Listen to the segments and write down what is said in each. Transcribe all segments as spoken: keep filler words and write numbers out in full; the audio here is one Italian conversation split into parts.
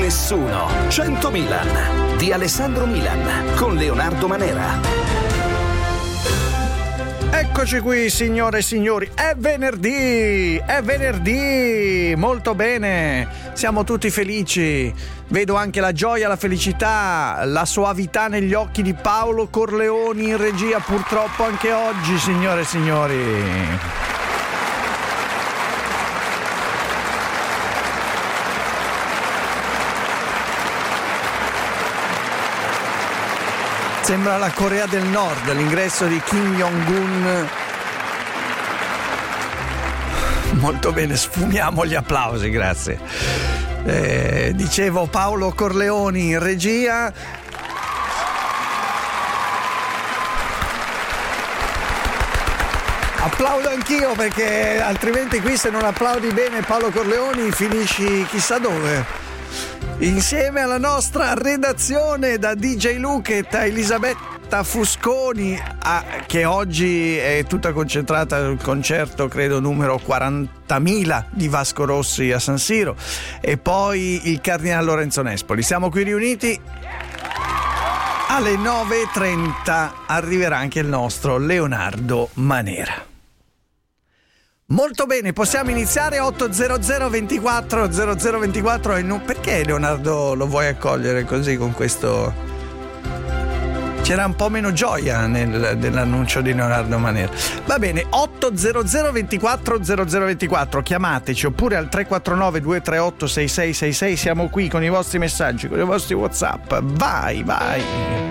nessuno. cento Milan di Alessandro Milan con Leonardo Manera. Eccoci qui, signore e signori, è venerdì, è venerdì, molto bene, siamo tutti felici, vedo anche la gioia, la felicità, la soavità negli occhi di Paolo Corleoni in regia, purtroppo anche oggi, signore e signori. Sembra la Corea del Nord, l'ingresso di Kim Jong-un. Molto bene, sfumiamo gli applausi, grazie. Eh, dicevo Paolo Corleoni in regia. Applaudo anch'io perché altrimenti qui se non applaudi bene Paolo Corleoni finisci chissà dove. Insieme alla nostra redazione da D J Luket a Elisabetta Fusconi, a, che oggi è tutta concentrata sul concerto, credo numero quarantamila di Vasco Rossi a San Siro, e poi il Cardinal Lorenzo Nespoli. Siamo qui riuniti. Alle nove e trenta arriverà anche il nostro Leonardo Manera. Molto bene, possiamo iniziare. Otto zero zero ventiquattro zero zero ventiquattro è il nu- perché Leonardo lo vuoi accogliere così con questo? C'era un po' meno gioia nel, nell'annuncio di Leonardo Manera. Va bene, otto zero zero ventiquattro zero zero ventiquattro, chiamateci, oppure al tre quattro nove due tre otto sei sei sei sei. Siamo qui con i vostri messaggi, con i vostri WhatsApp. Vai, vai.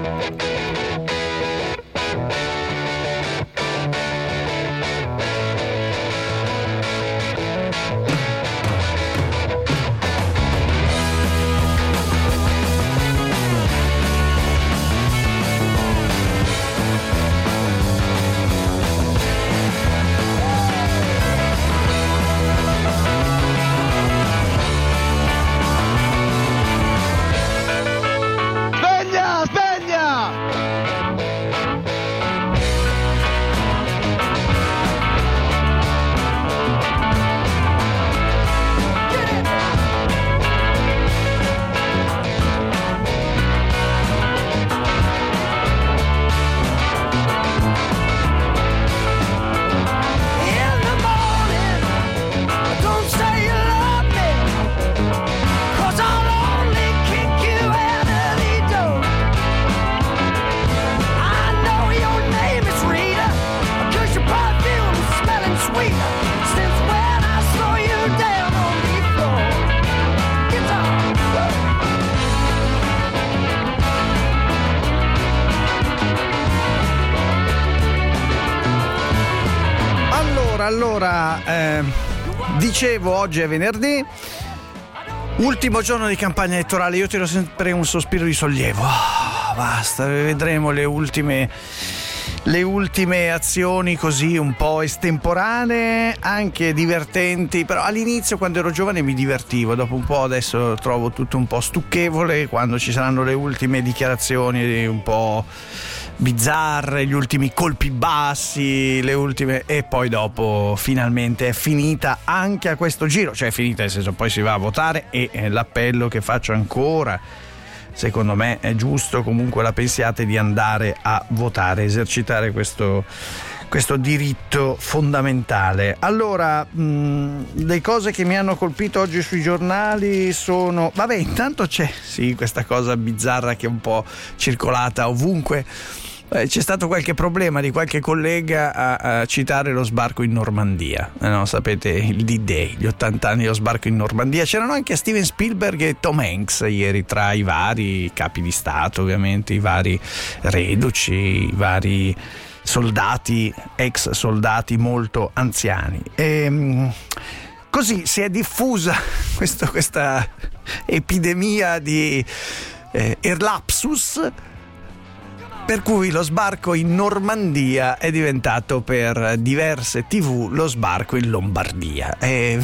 Allora, eh, dicevo, oggi è venerdì, ultimo giorno di campagna elettorale. Io tiro sempre un sospiro di sollievo. Oh, basta, vedremo le ultime, le ultime azioni così un po' estemporanee, anche divertenti. Però all'inizio, quando ero giovane, mi divertivo. Dopo un po' adesso trovo tutto un po' stucchevole, quando ci saranno le ultime dichiarazioni un po' bizzarre, gli ultimi colpi bassi, le ultime, e poi dopo finalmente è finita anche a questo giro, cioè è finita nel senso poi si va a votare, e l'appello che faccio ancora, secondo me è giusto, comunque la pensiate, di andare a votare, esercitare questo questo diritto fondamentale. Allora, mh, le cose che mi hanno colpito oggi sui giornali sono, vabbè, intanto c'è sì questa cosa bizzarra che è un po' circolata ovunque. Eh, c'è stato qualche problema di qualche collega a, a citare lo sbarco in Normandia, eh no, sapete, il D-Day, gli ottanta anni dello sbarco in Normandia. C'erano anche Steven Spielberg e Tom Hanks ieri, tra i vari capi di Stato, ovviamente, i vari reduci, i vari soldati, ex soldati molto anziani. E così si è diffusa questo, questa epidemia di eh, erlapsus, per cui lo sbarco in Normandia è diventato per diverse tivù lo sbarco in Lombardia. E...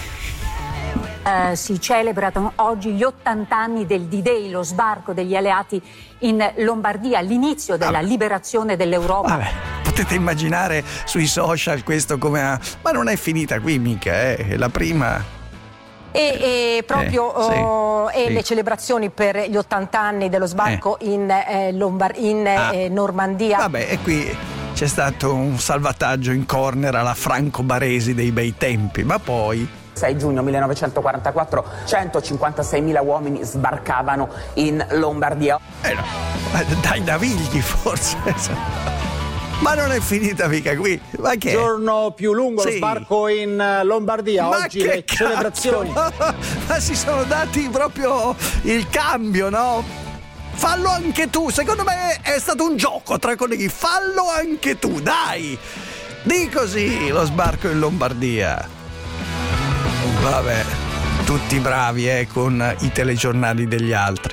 Uh, si celebrano oggi gli ottanta anni del D-Day, lo sbarco degli alleati in Lombardia, l'inizio della Vabbè. liberazione dell'Europa. Vabbè, potete immaginare sui social questo come a... ma non è finita qui mica, eh. La prima E, e proprio eh, sì, oh, e sì. le celebrazioni per gli ottanta anni dello sbarco eh. in, eh, Lombard- in ah. eh, Normandia. Vabbè, e qui c'è stato un salvataggio in corner alla Franco Baresi dei bei tempi, ma poi sei giugno millenovecentoquarantaquattro centocinquantaseimila uomini sbarcavano in Lombardia. Eh no, dai navigli forse. Ma non è finita mica qui. Ma che? Giorno più lungo, sì. Lo sbarco in Lombardia. Ma oggi che le cazzo? celebrazioni. Ma si sono dati proprio il cambio, no? Fallo anche tu. Secondo me è stato un gioco tra colleghi. Fallo anche tu, dai. Di così lo sbarco in Lombardia. Vabbè, tutti bravi, eh, con i telegiornali degli altri.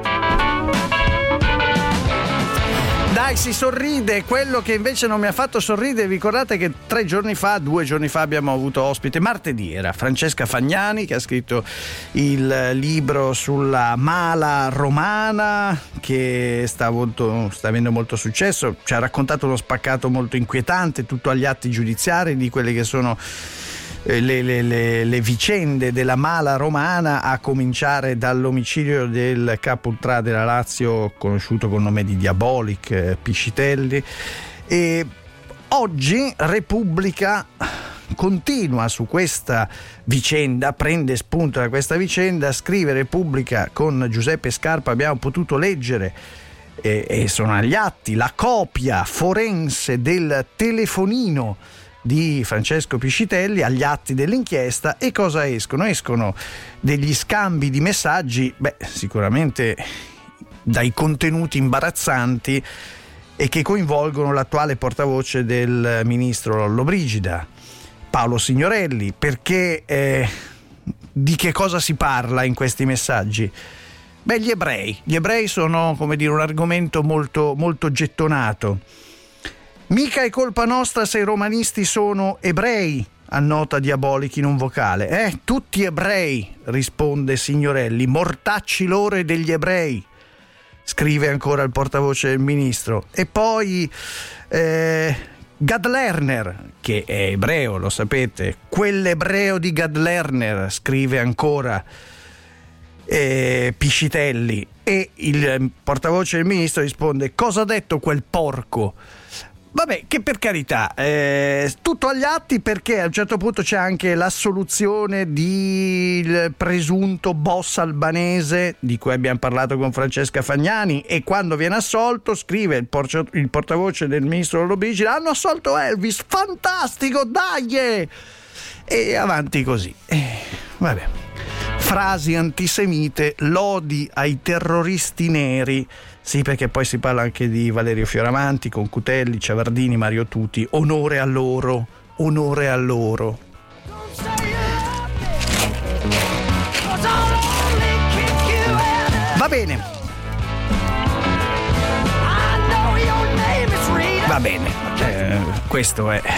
Dai, si sorride. Quello che invece non mi ha fatto sorridere, vi ricordate che tre giorni fa, due giorni fa abbiamo avuto ospite, martedì era Francesca Fagnani, che ha scritto il libro sulla mala romana, che sta, molto, sta avendo molto successo. Ci ha raccontato uno spaccato molto inquietante, tutto agli atti giudiziari di quelle che sono Le, le, le, le vicende della mala romana, a cominciare dall'omicidio del capo ultra della Lazio conosciuto col nome di Diabolic, eh, Piscitelli. E oggi Repubblica continua su questa vicenda, prende spunto da questa vicenda, scrive Repubblica con Giuseppe Scarpa, abbiamo potuto leggere e, e sono agli atti la copia forense del telefonino di Francesco Piscitelli, agli atti dell'inchiesta. E cosa escono? Escono degli scambi di messaggi, beh, sicuramente dai contenuti imbarazzanti, e che coinvolgono l'attuale portavoce del ministro Lollobrigida, Paolo Signorelli. Perché eh, di che cosa si parla in questi messaggi? Beh, gli ebrei. Gli ebrei sono, come dire, un argomento molto, molto gettonato. Mica è colpa nostra se i romanisti sono ebrei, annota Diabolic in un vocale. Eh, tutti ebrei, risponde Signorelli, mortacci loro e degli ebrei, scrive ancora il portavoce del ministro. E poi eh, Gad Lerner, che è ebreo, lo sapete, quell'ebreo di Gad Lerner, scrive ancora eh, Piscitelli. E il portavoce del ministro risponde: cosa ha detto quel porco? Vabbè, che per carità, eh, tutto agli atti, perché a un certo punto c'è anche l'assoluzione del presunto boss albanese di cui abbiamo parlato con Francesca Fagnani, e quando viene assolto scrive il, por- il portavoce del ministro Lollobrigida: hanno assolto Elvis, fantastico, dai! E avanti così. Eh, vabbè. Frasi antisemite, lodi ai terroristi neri. Sì, perché poi si parla anche di Valerio Fioravanti, Concutelli, Ciavardini, Mario Tuti. Onore a loro, onore a loro. Va bene. Va bene. Eh, questo è.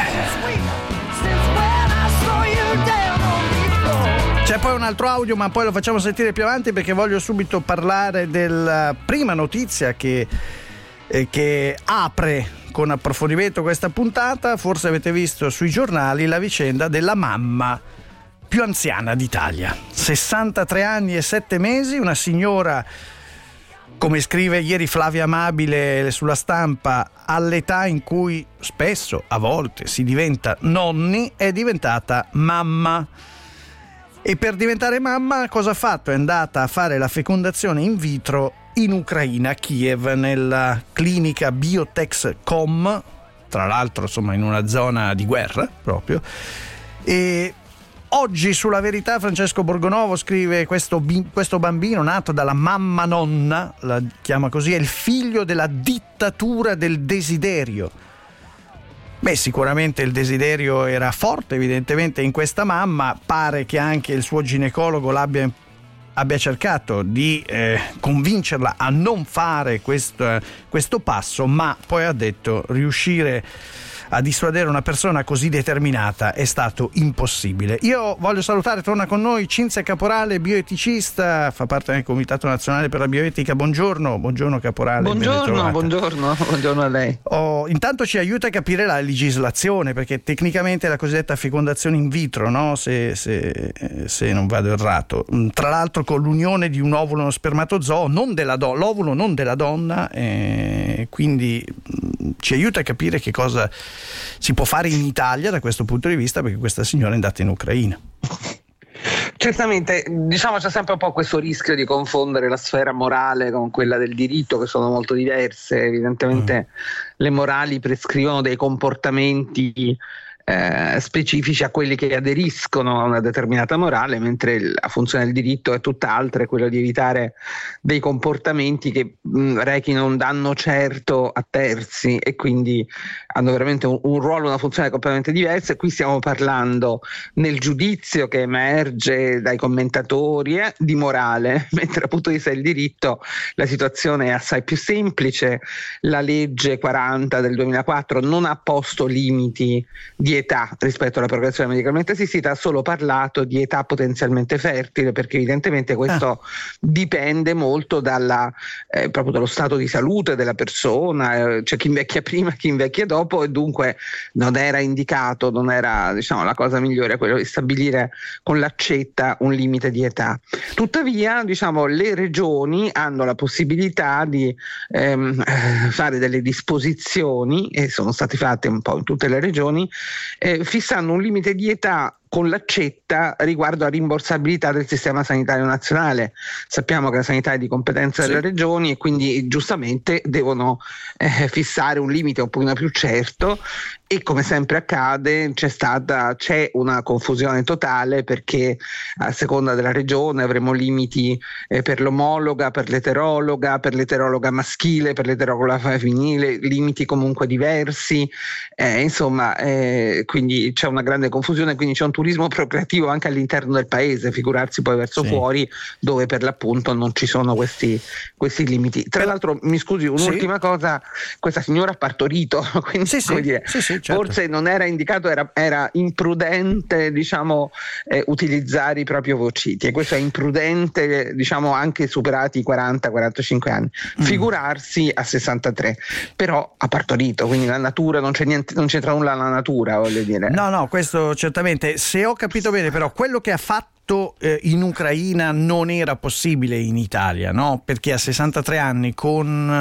C'è poi un altro audio, ma poi lo facciamo sentire più avanti, perché voglio subito parlare della prima notizia che, eh, che apre con approfondimento questa puntata. Forse avete visto sui giornali la vicenda della mamma più anziana d'Italia, sessantatré anni e sette mesi, una signora, come scrive ieri Flavia Amabile sulla Stampa, all'età in cui spesso, a volte, si diventa nonni, è diventata mamma. E per diventare mamma cosa ha fatto? È andata a fare la fecondazione in vitro in Ucraina, a Kiev, nella clinica Biotex.com, tra l'altro insomma in una zona di guerra proprio. E oggi sulla Verità Francesco Borgonovo scrive: questo, questo bambino nato dalla mamma nonna, la chiama così, è il figlio della dittatura del desiderio. Beh, sicuramente il desiderio era forte evidentemente in questa mamma. Pare che anche il suo ginecologo l'abbia abbia cercato di eh, convincerla a non fare questo, questo passo, ma poi ha detto: riuscire a dissuadere una persona così determinata è stato impossibile. Io voglio salutare, torna con noi Cinzia Caporale, bioeticista, fa parte del Comitato Nazionale per la Bioetica. Buongiorno, buongiorno Caporale. Buongiorno, buongiorno, buongiorno a lei. Oh, intanto ci aiuta a capire la legislazione, perché tecnicamente è la cosiddetta fecondazione in vitro, no? Se, se, se non vado errato. Tra l'altro con l'unione di un ovulo e uno spermatozoo, non della do- l'ovulo non della donna, eh, quindi mh, ci aiuta a capire che cosa si può fare in Italia da questo punto di vista, perché questa signora è andata in Ucraina. Certamente, diciamo c'è sempre un po' questo rischio di confondere la sfera morale con quella del diritto, che sono molto diverse. Evidentemente mm. le morali prescrivono dei comportamenti Eh, specifici a quelli che aderiscono a una determinata morale, mentre la funzione del diritto è tutt'altra, è quello di evitare dei comportamenti che mh, rechino un danno certo a terzi e quindi hanno veramente un, un ruolo, una funzione completamente diversa. E qui stiamo parlando nel giudizio che emerge dai commentatori eh, di morale, mentre dal punto di vista del diritto la situazione è assai più semplice. La legge quaranta del duemilaquattro non ha posto limiti di età rispetto alla procreazione medicalmente assistita, ha solo parlato di età potenzialmente fertile, perché evidentemente questo ah. dipende molto dalla, eh, proprio dallo stato di salute della persona, eh, c'è chi invecchia prima, chi invecchia dopo, e dunque non era indicato, non era diciamo la cosa migliore quello di stabilire con l'accetta un limite di età. Tuttavia diciamo le regioni hanno la possibilità di ehm, fare delle disposizioni, e sono state fatte un po' in tutte le regioni, Eh, fissando un limite di età con l'accetta riguardo a rimborsabilità del sistema sanitario nazionale. Sappiamo che la sanità è di competenza sì. delle regioni e quindi giustamente devono eh, fissare un limite un pochino più certo, e come sempre accade c'è stata c'è una confusione totale, perché a seconda della regione avremo limiti eh, per l'omologa, per l'eterologa, per l'eterologa maschile, per l'eterologa femminile, limiti comunque diversi, eh, insomma eh, quindi c'è una grande confusione, quindi c'è un turismo procreativo anche all'interno del paese, figurarsi poi verso sì. fuori, dove per l'appunto non ci sono questi, questi limiti. Tra l'altro mi scusi, un'ultima sì. cosa, questa signora ha partorito, quindi sì, come sì. dire, sì, sì, certo. forse non era indicato, era, era imprudente diciamo eh, utilizzare i propri ovociti, e questo è imprudente diciamo anche superati i quaranta quarantacinque anni, mm. figurarsi a sessantatré, però ha partorito, quindi la natura non c'è niente, non c'entra nulla la natura, voglio dire. No, no, questo certamente. Se ho capito bene, però, quello che ha fatto eh, in Ucraina non era possibile in Italia, no? Perché a sessantatré anni con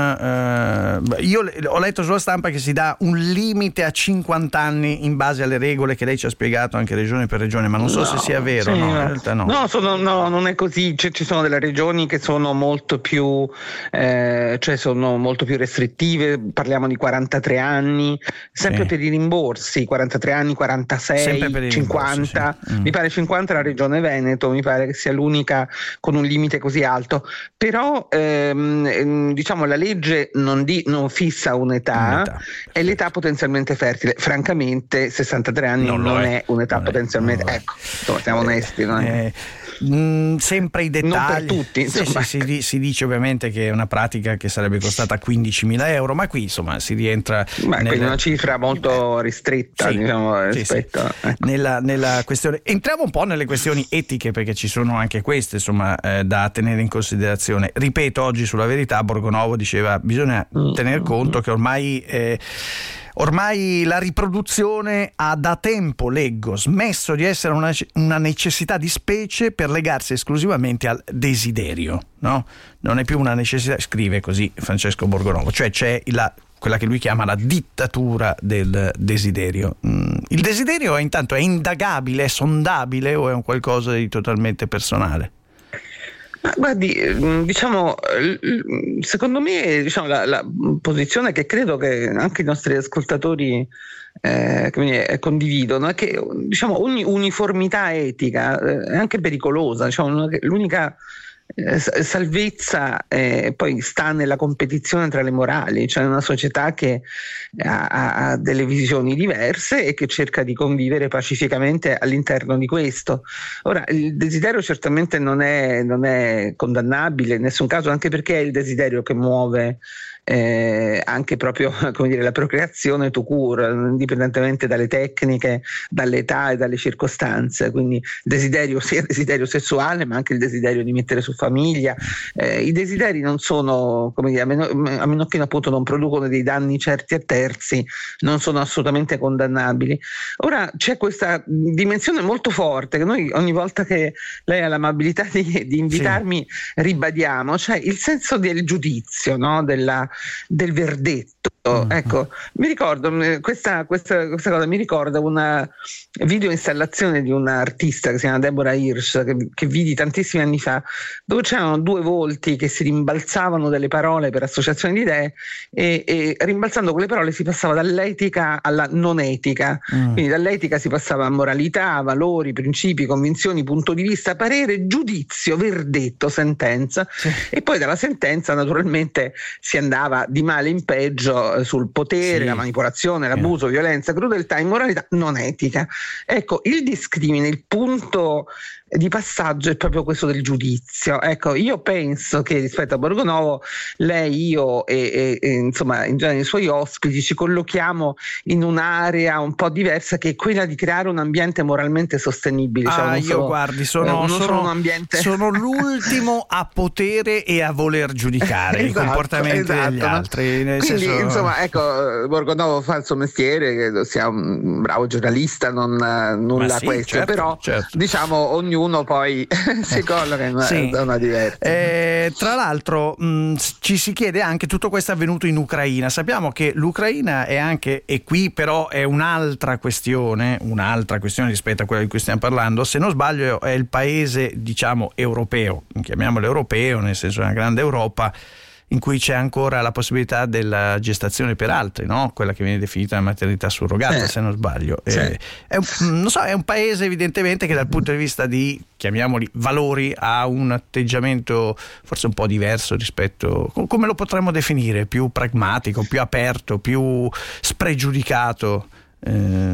eh, io ho letto sulla stampa che si dà un limite a cinquanta anni in base alle regole che lei ci ha spiegato anche regione per regione, ma non so no, se sia vero. sì, no, in realtà no. No, sono, no, non è così. C- ci sono delle regioni che sono molto più eh, cioè sono molto più restrittive, parliamo di quarantatré anni, sempre sì. per i rimborsi, quarantatré anni, quarantasei, cinquanta, sì. mm. mi pare cinquanta la regione Veneto, mi pare che sia l'unica con un limite così alto, però ehm, diciamo la legge non, di, non fissa un'età, un'età è l'età potenzialmente fertile. Francamente sessantatré anni non, non è. è un'età non potenzialmente è, ecco, insomma, siamo onesti, no? eh, mh, sempre i dettagli, non per tutti, sì, sì, si, si dice ovviamente che è una pratica che sarebbe costata quindicimila euro, ma qui insomma si rientra Beh, nel... quindi una cifra molto ristretta, sì, diciamo, sì, rispetto sì. Ecco. Nella, nella questione, entriamo un po' nelle questioni etiche, perché ci sono anche queste insomma eh, da tenere in considerazione. Ripeto, oggi sulla Verità Borgonovo diceva bisogna mm. tener conto che ormai eh, Ormai la riproduzione ha da tempo, leggo, smesso di essere una, una necessità di specie per legarsi esclusivamente al desiderio, no? Non è più una necessità, scrive così Francesco Borgonovo, cioè c'è la, quella che lui chiama la dittatura del desiderio. Il desiderio è, intanto è indagabile, è sondabile, o è un qualcosa di totalmente personale? Ma guardi, diciamo, secondo me diciamo, la, la posizione che credo che anche i nostri ascoltatori eh, condividono è che diciamo, ogni uniformità etica è anche pericolosa. Diciamo, l'unica eh, salvezza eh, poi sta nella competizione tra le morali, cioè una società che ha, ha delle visioni diverse e che cerca di convivere pacificamente all'interno di questo. Ora, il desiderio certamente non è, non è condannabile in nessun caso, anche perché è il desiderio che muove Eh, anche proprio, come dire, la procreazione tout court, indipendentemente dalle tecniche, dall'età e dalle circostanze. Quindi desiderio, sia il desiderio sessuale, ma anche il desiderio di mettere su famiglia. Eh, I desideri non sono, come dire, a meno, a meno che appunto non producono dei danni certi a terzi, non sono assolutamente condannabili. Ora c'è questa dimensione molto forte che noi ogni volta che lei ha l'amabilità di, di invitarmi sì. ribadiamo, cioè il senso del giudizio, no? Della del verdetto. Mm-hmm. Ecco, mi ricordo questa, questa, questa cosa mi ricorda una video installazione di un'artista che si chiama Deborah Hirsch, che, che vidi tantissimi anni fa, dove c'erano due volti che si rimbalzavano delle parole per associazione di idee e, e rimbalzando quelle parole si passava dall'etica alla non etica. Mm. Quindi dall'etica si passava a moralità, valori, principi, convinzioni, punto di vista, parere, giudizio, verdetto, sentenza. Sì. E poi dalla sentenza naturalmente si andava di male in peggio sul potere, sì. la manipolazione, l'abuso, yeah. violenza, crudeltà, immoralità non etica. Ecco, il discrimine, il punto di passaggio è proprio questo del giudizio. Ecco, io penso che rispetto a Borgonovo lei, io e, e, e insomma in genere i suoi ospiti ci collochiamo in un'area un po' diversa, che è quella di creare un ambiente moralmente sostenibile. Cioè, ah, io solo, guardi, sono, eh, sono, un ambiente... sono l'ultimo a potere e a voler giudicare esatto, i comportamenti esatto, degli altri. Nel Quindi senso... insomma, ecco, Borgonovo fa il suo mestiere, credo sia un bravo giornalista, non nulla sì, questo, certo, però certo. diciamo ognuno uno poi si colloca in una sì. zona diversa. Eh, tra l'altro mh, ci si chiede anche, tutto questo è avvenuto in Ucraina. Sappiamo che l'Ucraina è anche, e qui però è un'altra questione, un'altra questione rispetto a quella di cui stiamo parlando, se non sbaglio è il paese, diciamolo, europeo, chiamiamolo europeo, nel senso una grande Europa, in cui c'è ancora la possibilità della gestazione per altri, no? Quella che viene definita la maternità surrogata, eh, se non sbaglio. Sì. Eh, è, un, non so, è un paese evidentemente che dal punto di vista di, chiamiamoli, valori, ha un atteggiamento forse un po' diverso rispetto, come lo potremmo definire, più pragmatico, più aperto, più spregiudicato. Eh...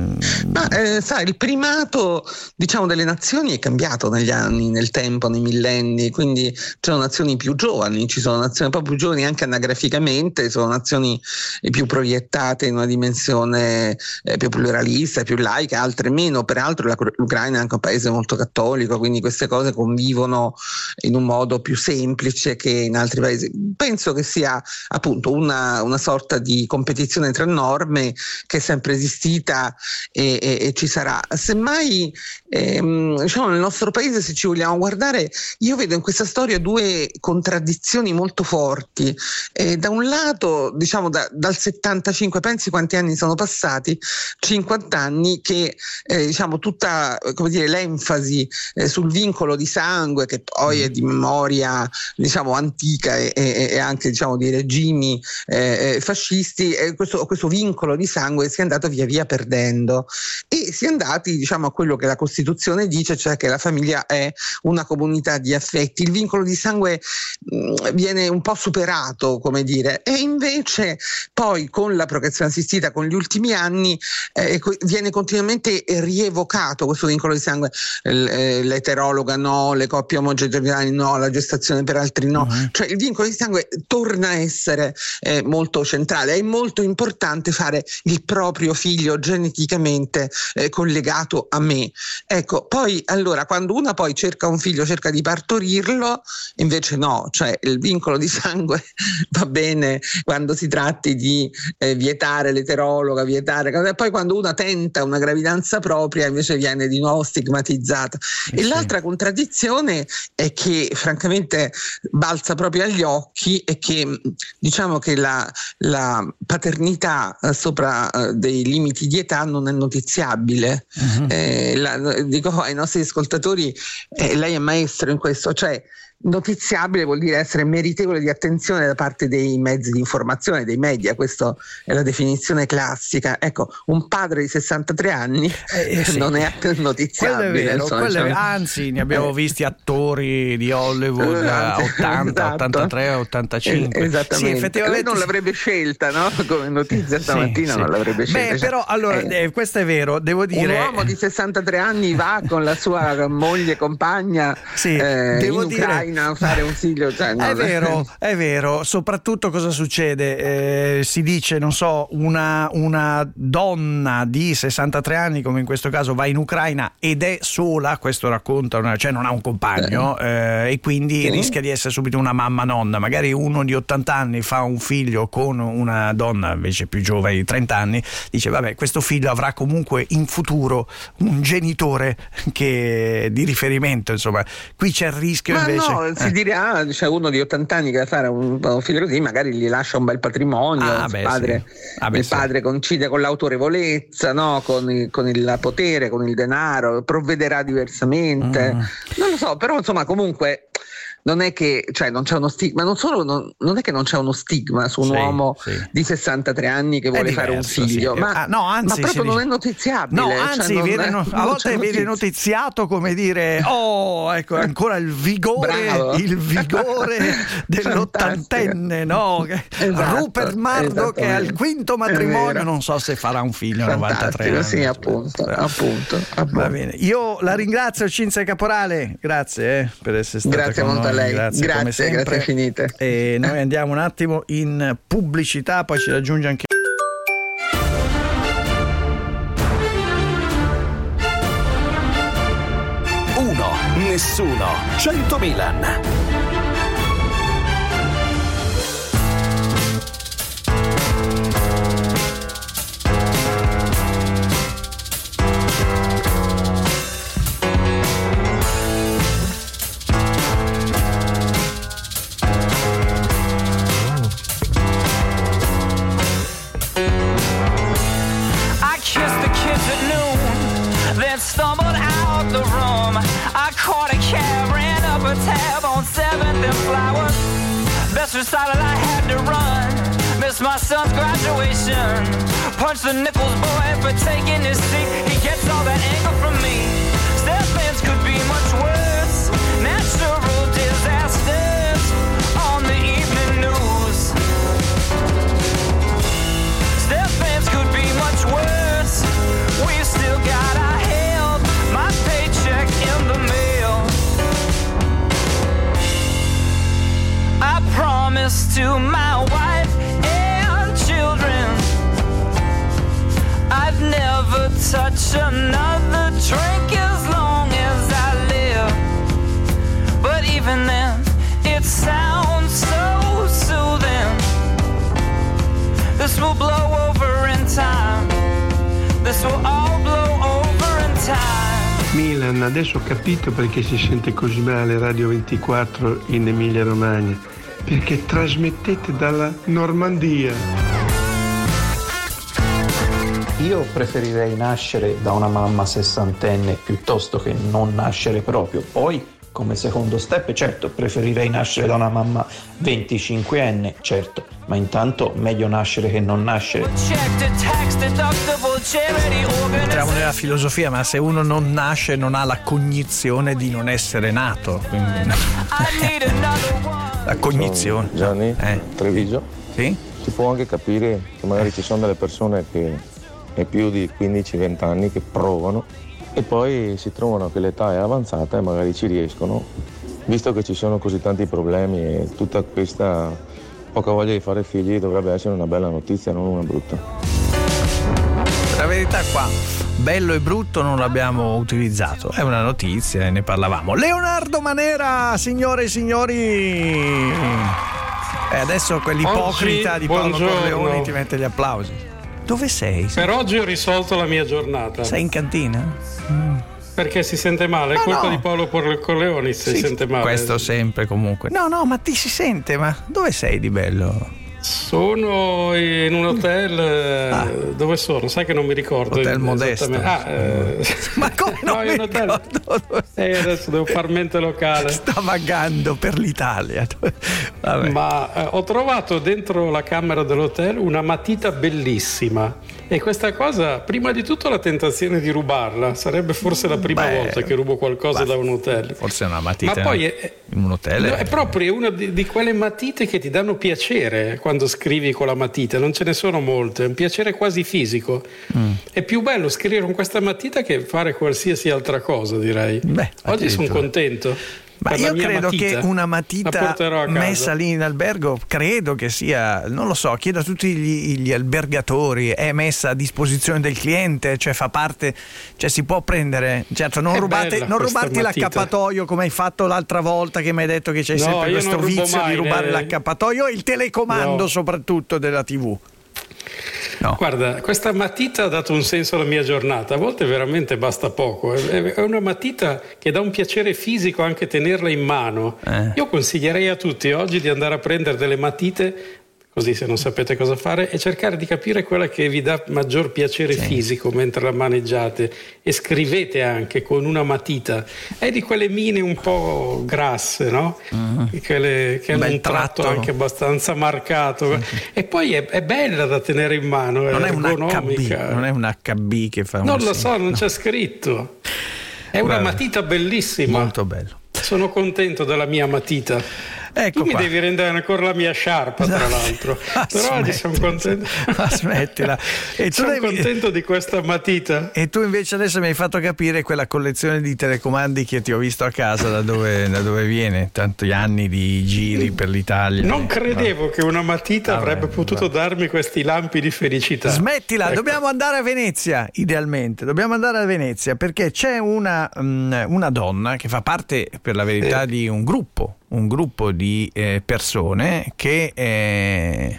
Ma eh, sai, il primato, diciamo, delle nazioni è cambiato negli anni, nel tempo, nei millenni, quindi ci sono nazioni più giovani, ci sono nazioni un po' più giovani anche anagraficamente, sono nazioni più proiettate in una dimensione eh, più pluralista, più laica, altre meno. Peraltro la, l'Ucraina è anche un paese molto cattolico, quindi queste cose convivono in un modo più semplice che in altri paesi. Penso che sia appunto una, una sorta di competizione tra norme che è sempre esistita E, e, e ci sarà. Semmai ehm, diciamo, nel nostro paese, se ci vogliamo guardare, io vedo in questa storia due contraddizioni molto forti. Eh, da un lato, diciamo, da, dal settantacinque, pensi quanti anni sono passati? cinquanta anni che eh, diciamo tutta, come dire, l'enfasi eh, sul vincolo di sangue, che poi è di memoria, diciamo, antica e, e, e anche, diciamo, di regimi eh, fascisti, eh, questo, questo vincolo di sangue si è andato via via perdendo e si è andati, diciamo, a quello che la Costituzione dice, cioè che la famiglia è una comunità di affetti. Il vincolo di sangue mh, viene un po' superato, come dire, e invece poi con la procreazione assistita, con gli ultimi anni, eh, viene continuamente rievocato questo vincolo di sangue. L'eterologa no, le coppie omogenitoriali no, la gestazione per altri no, uh-huh. Cioè il vincolo di sangue torna a essere eh, molto centrale. È molto importante fare il proprio figlio geneticamente eh, collegato a me. Ecco, poi allora quando una poi cerca un figlio, cerca di partorirlo, invece no, cioè il vincolo di sangue va bene quando si tratti di eh, vietare l'eterologa, vietare, poi quando una tenta una gravidanza propria invece viene di nuovo stigmatizzata. Eh, e sì. L'altra contraddizione è che francamente balza proprio agli occhi, è che diciamo che la, la paternità eh, sopra eh, dei limiti di età non è notiziabile. Uh-huh. Eh, la, dico ai nostri ascoltatori, eh, lei è maestro in questo, cioè notiziabile vuol dire essere meritevole di attenzione da parte dei mezzi di informazione, dei media, questa è la definizione classica. Ecco, un padre di sessantatré anni eh, sì. non è notiziabile. Quello è vero, insomma, quello è, cioè, anzi ne abbiamo eh. visti attori di Hollywood a ottanta, esatto. ottantatré, ottantacinque. Eh, esattamente. Sì, effettivamente Lei non l'avrebbe scelta, no? Come notizia stamattina sì, non sì. l'avrebbe scelta. Beh, cioè, però allora eh, questo è vero, devo dire. Un uomo di sessantatré anni va con la sua moglie compagna sì, eh, devo in Ucraina dire, a fare un figlio. Cioè, è vero, è vero. Soprattutto cosa succede? Eh, si dice, non so, una, una donna di sessantatré anni, come in questo caso, va in Ucraina ed è sola, questo racconta, una, cioè non ha un compagno eh. Eh, e quindi sì. rischia di essere subito una mamma nonna. Magari uno di ottanta anni fa un figlio con una donna invece più giovane di trenta anni, dice vabbè, questo figlio avrà comunque in futuro un genitore che di riferimento, insomma. Qui c'è il rischio ma invece no, si eh. dirà, c'è uno di ottanta anni che va a fare un, un figlio così, magari gli lascia un bel patrimonio, ah, il beh, padre, sì. ah, beh, il sì. padre coincide con l'autorevolezza, no? con, il, con il potere, con il denaro, provvederà diversamente mm. non lo so, però insomma comunque non è che, cioè non c'è uno stigma, non solo non, non è che non c'è uno stigma su un sì, uomo sì. di sessantatré anni che vuole diverso, fare un figlio, sì. ma, ah, no, anzi, ma proprio non dice... è notiziabile. No, anzi, cioè viene, non, a volte viene notiziato come dire, oh, ecco, ancora il vigore, il vigore dell'ottantenne, no? Esatto, Rupert Murdoch che al quinto matrimonio, non so se farà un figlio a novantatré anni. Sì, appunto, appunto, appunto. Va bene, io la ringrazio, Cinzia Caporale, grazie eh, per essere stata grazie con molto noi. a lei, grazie, grazie, grazie infinite. E noi andiamo un attimo in pubblicità, poi ci raggiunge anche uno, nessuno, cento Milan. Stumbled out the room. I caught a cab, ran up a tab on seventh and Flower. Best recital I had to run. Missed my son's graduation. Punched the Nichols boy for taking his seat. He gets all that anger from me. Step-ins could be much worse. Natural disasters on the evening news. Step-ins could be much worse. We've still got our help, my paycheck in the mail. I promised to my wife and children I'd never touch another drink as long as I live. But even then, it sounds so soothing. This will blow over in time. This will all blow over in time. Milan, adesso ho capito perché si sente così male Radio ventiquattro in Emilia Romagna, perché trasmettete dalla Normandia. Io preferirei nascere da una mamma sessantenne piuttosto che non nascere proprio. Poi, come secondo step, certo, preferirei nascere da una mamma venticinquenne, certo, ma intanto meglio nascere che non nascere. Entriamo nella filosofia, ma se uno non nasce non ha la cognizione di non essere nato. Quindi... la cognizione. Sono Gianni, eh. Treviso. Sì? Si può anche capire che magari ci sono delle persone che è più di quindici venti anni che provano e poi si trovano che l'età è avanzata e magari ci riescono, visto che ci sono così tanti problemi e tutta questa poca voglia di fare figli dovrebbe essere una bella notizia, non una brutta. La verità qua, bello e brutto non l'abbiamo utilizzato, è una notizia e ne parlavamo. Leonardo Manera, signore e signori. E adesso quell'ipocrita oggi, di Paolo buongiorno. Corleone ti mette gli applausi. Dove sei? Per oggi ho risolto la mia giornata. Sei in cantina? Mm. Perché si sente male, è no, colpa no. di Paolo Corleone se sì, si sente male. Questo sempre comunque. No, no, ma ti si sente, ma dove sei di bello? Sono in un hotel. Ah. Dove sono? Sai che non mi ricordo. Hotel Modesto. Ah, eh... Ma come non no, mi in hotel. Eh, adesso devo far mente locale. Sta vagando per l'Italia. Vabbè. Ma eh, ho trovato dentro la camera dell'hotel una matita bellissima. E questa cosa, prima di tutto la tentazione di rubarla. Sarebbe forse la prima Beh, volta che rubo qualcosa beh, da un hotel. Forse è una matita. Ma poi è, in un hotel. No, è proprio una di, di quelle matite che ti danno piacere quando scrivi con la matita. Non ce ne sono molte, è un piacere quasi fisico. Mm. È più bello scrivere con questa matita che fare qualsiasi altra cosa, direi. Beh, oggi sono contento. Ma io credo matita, che una matita messa lì in albergo, credo che sia, non lo so, chiedo a tutti gli, gli albergatori, è messa a disposizione del cliente, cioè fa parte, cioè si può prendere, certo non, rubate, non rubarti matita. l'accappatoio come hai fatto l'altra volta che mi hai detto che c'hai no, sempre questo vizio mai, di rubare eh. l'accappatoio e il telecomando no. soprattutto della tivù. No. Guarda, questa matita ha dato un senso alla mia giornata, a volte veramente basta poco, è una matita che dà un piacere fisico anche tenerla in mano. Eh. Io consiglierei a tutti oggi di andare a prendere delle matite, così se non sapete cosa fare, e cercare di capire quella che vi dà maggior piacere sì. fisico mentre la maneggiate, e scrivete anche con una matita. È di quelle mine un po' grasse, no? Uh-huh. Quelle, che hanno un tratto, tratto anche abbastanza marcato. Uh-huh. E poi è, è bella da tenere in mano, non è, è ergonomica. Un acca bi, non è un acca bi che fa un Non lo segno. so, non no. c'è scritto. È una Guarda, matita bellissima. Molto bello. Sono contento della mia matita. Ecco tu mi qua. devi rendere ancora la mia sciarpa, tra l'altro. Però oggi sono contento. Ma smettila. E tu sono devi... contento di questa matita. E tu invece adesso mi hai fatto capire quella collezione di telecomandi che ti ho visto a casa, da dove, da dove viene, tanti anni di giri per l'Italia. Non credevo no. che una matita vabbè, avrebbe potuto vabbè. darmi questi lampi di felicità. Smettila, ecco. Dobbiamo andare a Venezia, idealmente. Dobbiamo andare a Venezia perché c'è una, um, una donna che fa parte, per la verità, eh. di un gruppo. un gruppo di eh, persone che eh,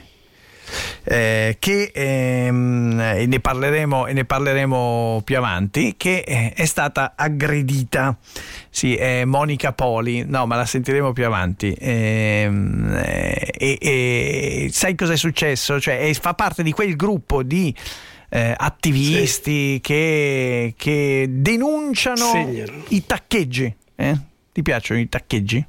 eh, che eh, e ne parleremo e ne parleremo più avanti, che eh, è stata aggredita. Sì, è Monica Poli, no, ma la sentiremo più avanti. Eh, e, e sai cosa è successo? Cioè, è, fa parte di quel gruppo di eh, attivisti sì. che, che denunciano Segnano. i taccheggi. Eh? Ti piacciono i taccheggi?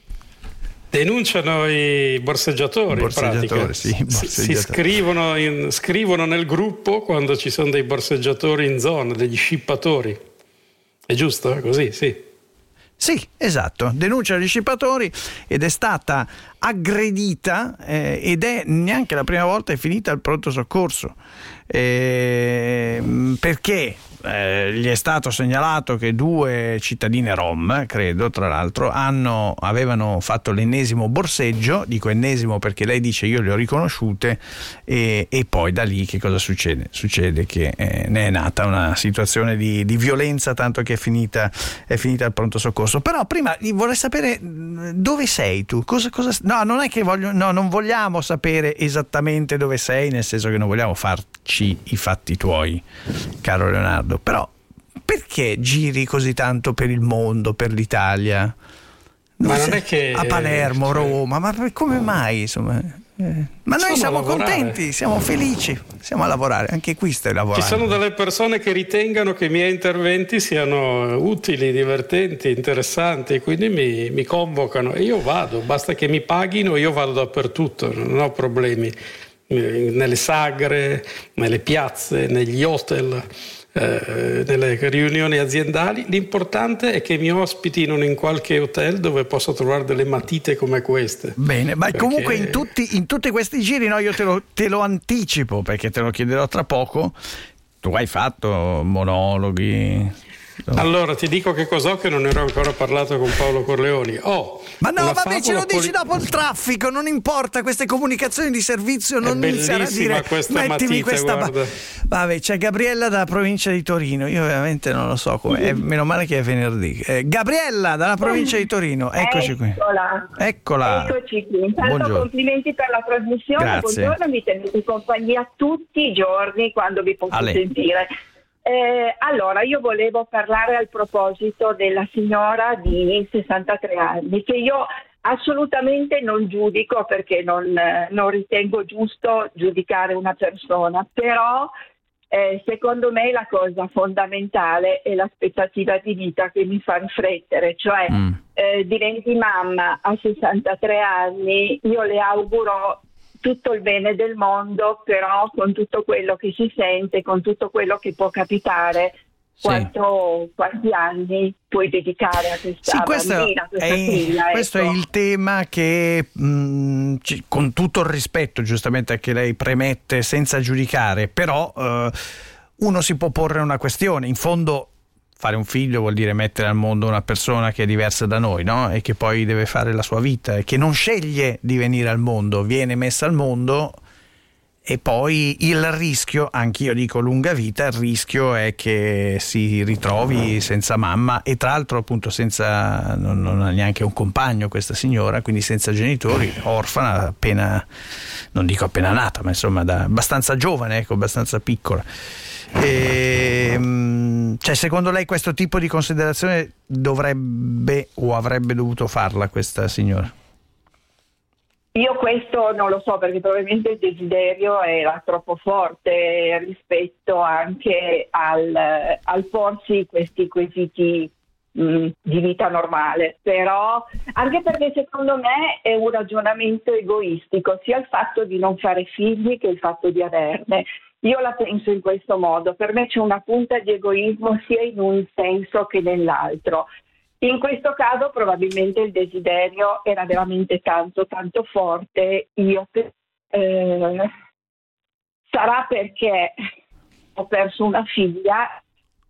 Denunciano i borseggiatori, borseggiatori in pratica. Sì, borseggiatori. Si scrivono, in, scrivono nel gruppo quando ci sono dei borseggiatori in zona, degli scippatori. È giusto? È così, sì. Sì, esatto. Denunciano gli scippatori ed è stata aggredita eh, ed è neanche la prima volta è finita al pronto soccorso. Eh, perché eh, gli è stato segnalato che due cittadine rom, credo tra l'altro, hanno, avevano fatto l'ennesimo borseggio. Dico ennesimo perché lei dice io le ho riconosciute, e, e poi da lì che cosa succede? Succede che eh, ne è nata una situazione di, di violenza, tanto che è finita, è finita al pronto soccorso. Però prima vorrei sapere dove sei tu, cosa, cosa, no non è che voglio, no, non vogliamo sapere esattamente dove sei, nel senso che non vogliamo farci i fatti tuoi, caro Leonardo, però perché giri così tanto per il mondo, per l'Italia? Ma non è che a Palermo, cioè... Roma, ma come mai, insomma? Eh, ma noi siamo contenti, siamo felici, siamo a lavorare, anche qui stai lavorando. Ci sono delle persone che ritengano che i miei interventi siano utili, divertenti, interessanti, quindi mi, mi convocano e io vado, basta che mi paghino, io vado dappertutto, non ho problemi, nelle sagre, nelle piazze, negli hotel, eh, nelle riunioni aziendali. L'importante è che mi ospitino in qualche hotel dove posso trovare delle matite come queste. Bene, ma perché... comunque in tutti, in tutti questi giri, no, io te lo, te lo anticipo perché te lo chiederò tra poco. Tu hai fatto monologhi. Allora ti dico che cos'ho che non ero ancora parlato con Paolo Corleoni. Oh, ma no, vabbè, ce lo dici poli... dopo il traffico, non importa, queste comunicazioni di servizio non iniziare a dire questa mettimi matita, questa guarda. Vabbè, c'è Gabriella dalla provincia di Torino, io veramente non lo so come, è, meno male che è venerdì. Eh, Gabriella dalla provincia di Torino, eccoci qui. Eccola. Eccola. Eccoci qui. Intanto buongiorno. Complimenti per la trasmissione. Grazie. Buongiorno, mi tenete compagnia tutti i giorni quando vi posso Ale. sentire. Eh, allora, io volevo parlare al proposito della signora di sessantatré anni che io assolutamente non giudico, perché non, non ritengo giusto giudicare una persona, però eh, secondo me la cosa fondamentale è l'aspettativa di vita che mi fa riflettere, cioè mm. eh, diventi mamma a sessantatré anni, io le auguro tutto il bene del mondo, però con tutto quello che si sente, con tutto quello che può capitare, sì. quanto, quanti anni puoi dedicare a questa sì, questo bambina, a questa è, figlia. Questo ecco. è il tema che, mh, c- con tutto il rispetto giustamente che lei premette, senza giudicare, però eh, uno si può porre una questione. In fondo fare un figlio vuol dire mettere al mondo una persona che è diversa da noi, no? E che poi deve fare la sua vita e che non sceglie di venire al mondo, viene messa al mondo. E poi il rischio, anch'io dico lunga vita, il rischio è che si ritrovi senza mamma e tra l'altro appunto senza, non, non ha neanche un compagno questa signora, quindi senza genitori, orfana, appena, non dico appena nata, ma insomma da abbastanza giovane, ecco, abbastanza piccola. E, cioè, secondo lei questo tipo di considerazione dovrebbe o avrebbe dovuto farla questa signora? Io questo non lo so, perché probabilmente il desiderio era troppo forte rispetto anche al, al porsi questi quesiti mh, di vita normale, però anche perché secondo me è un ragionamento egoistico, sia il fatto di non fare figli che il fatto di averne. Io la penso in questo modo, per me c'è una punta di egoismo sia in un senso che nell'altro. In questo caso probabilmente il desiderio era veramente tanto, tanto forte. Io eh, sarà perché ho perso una figlia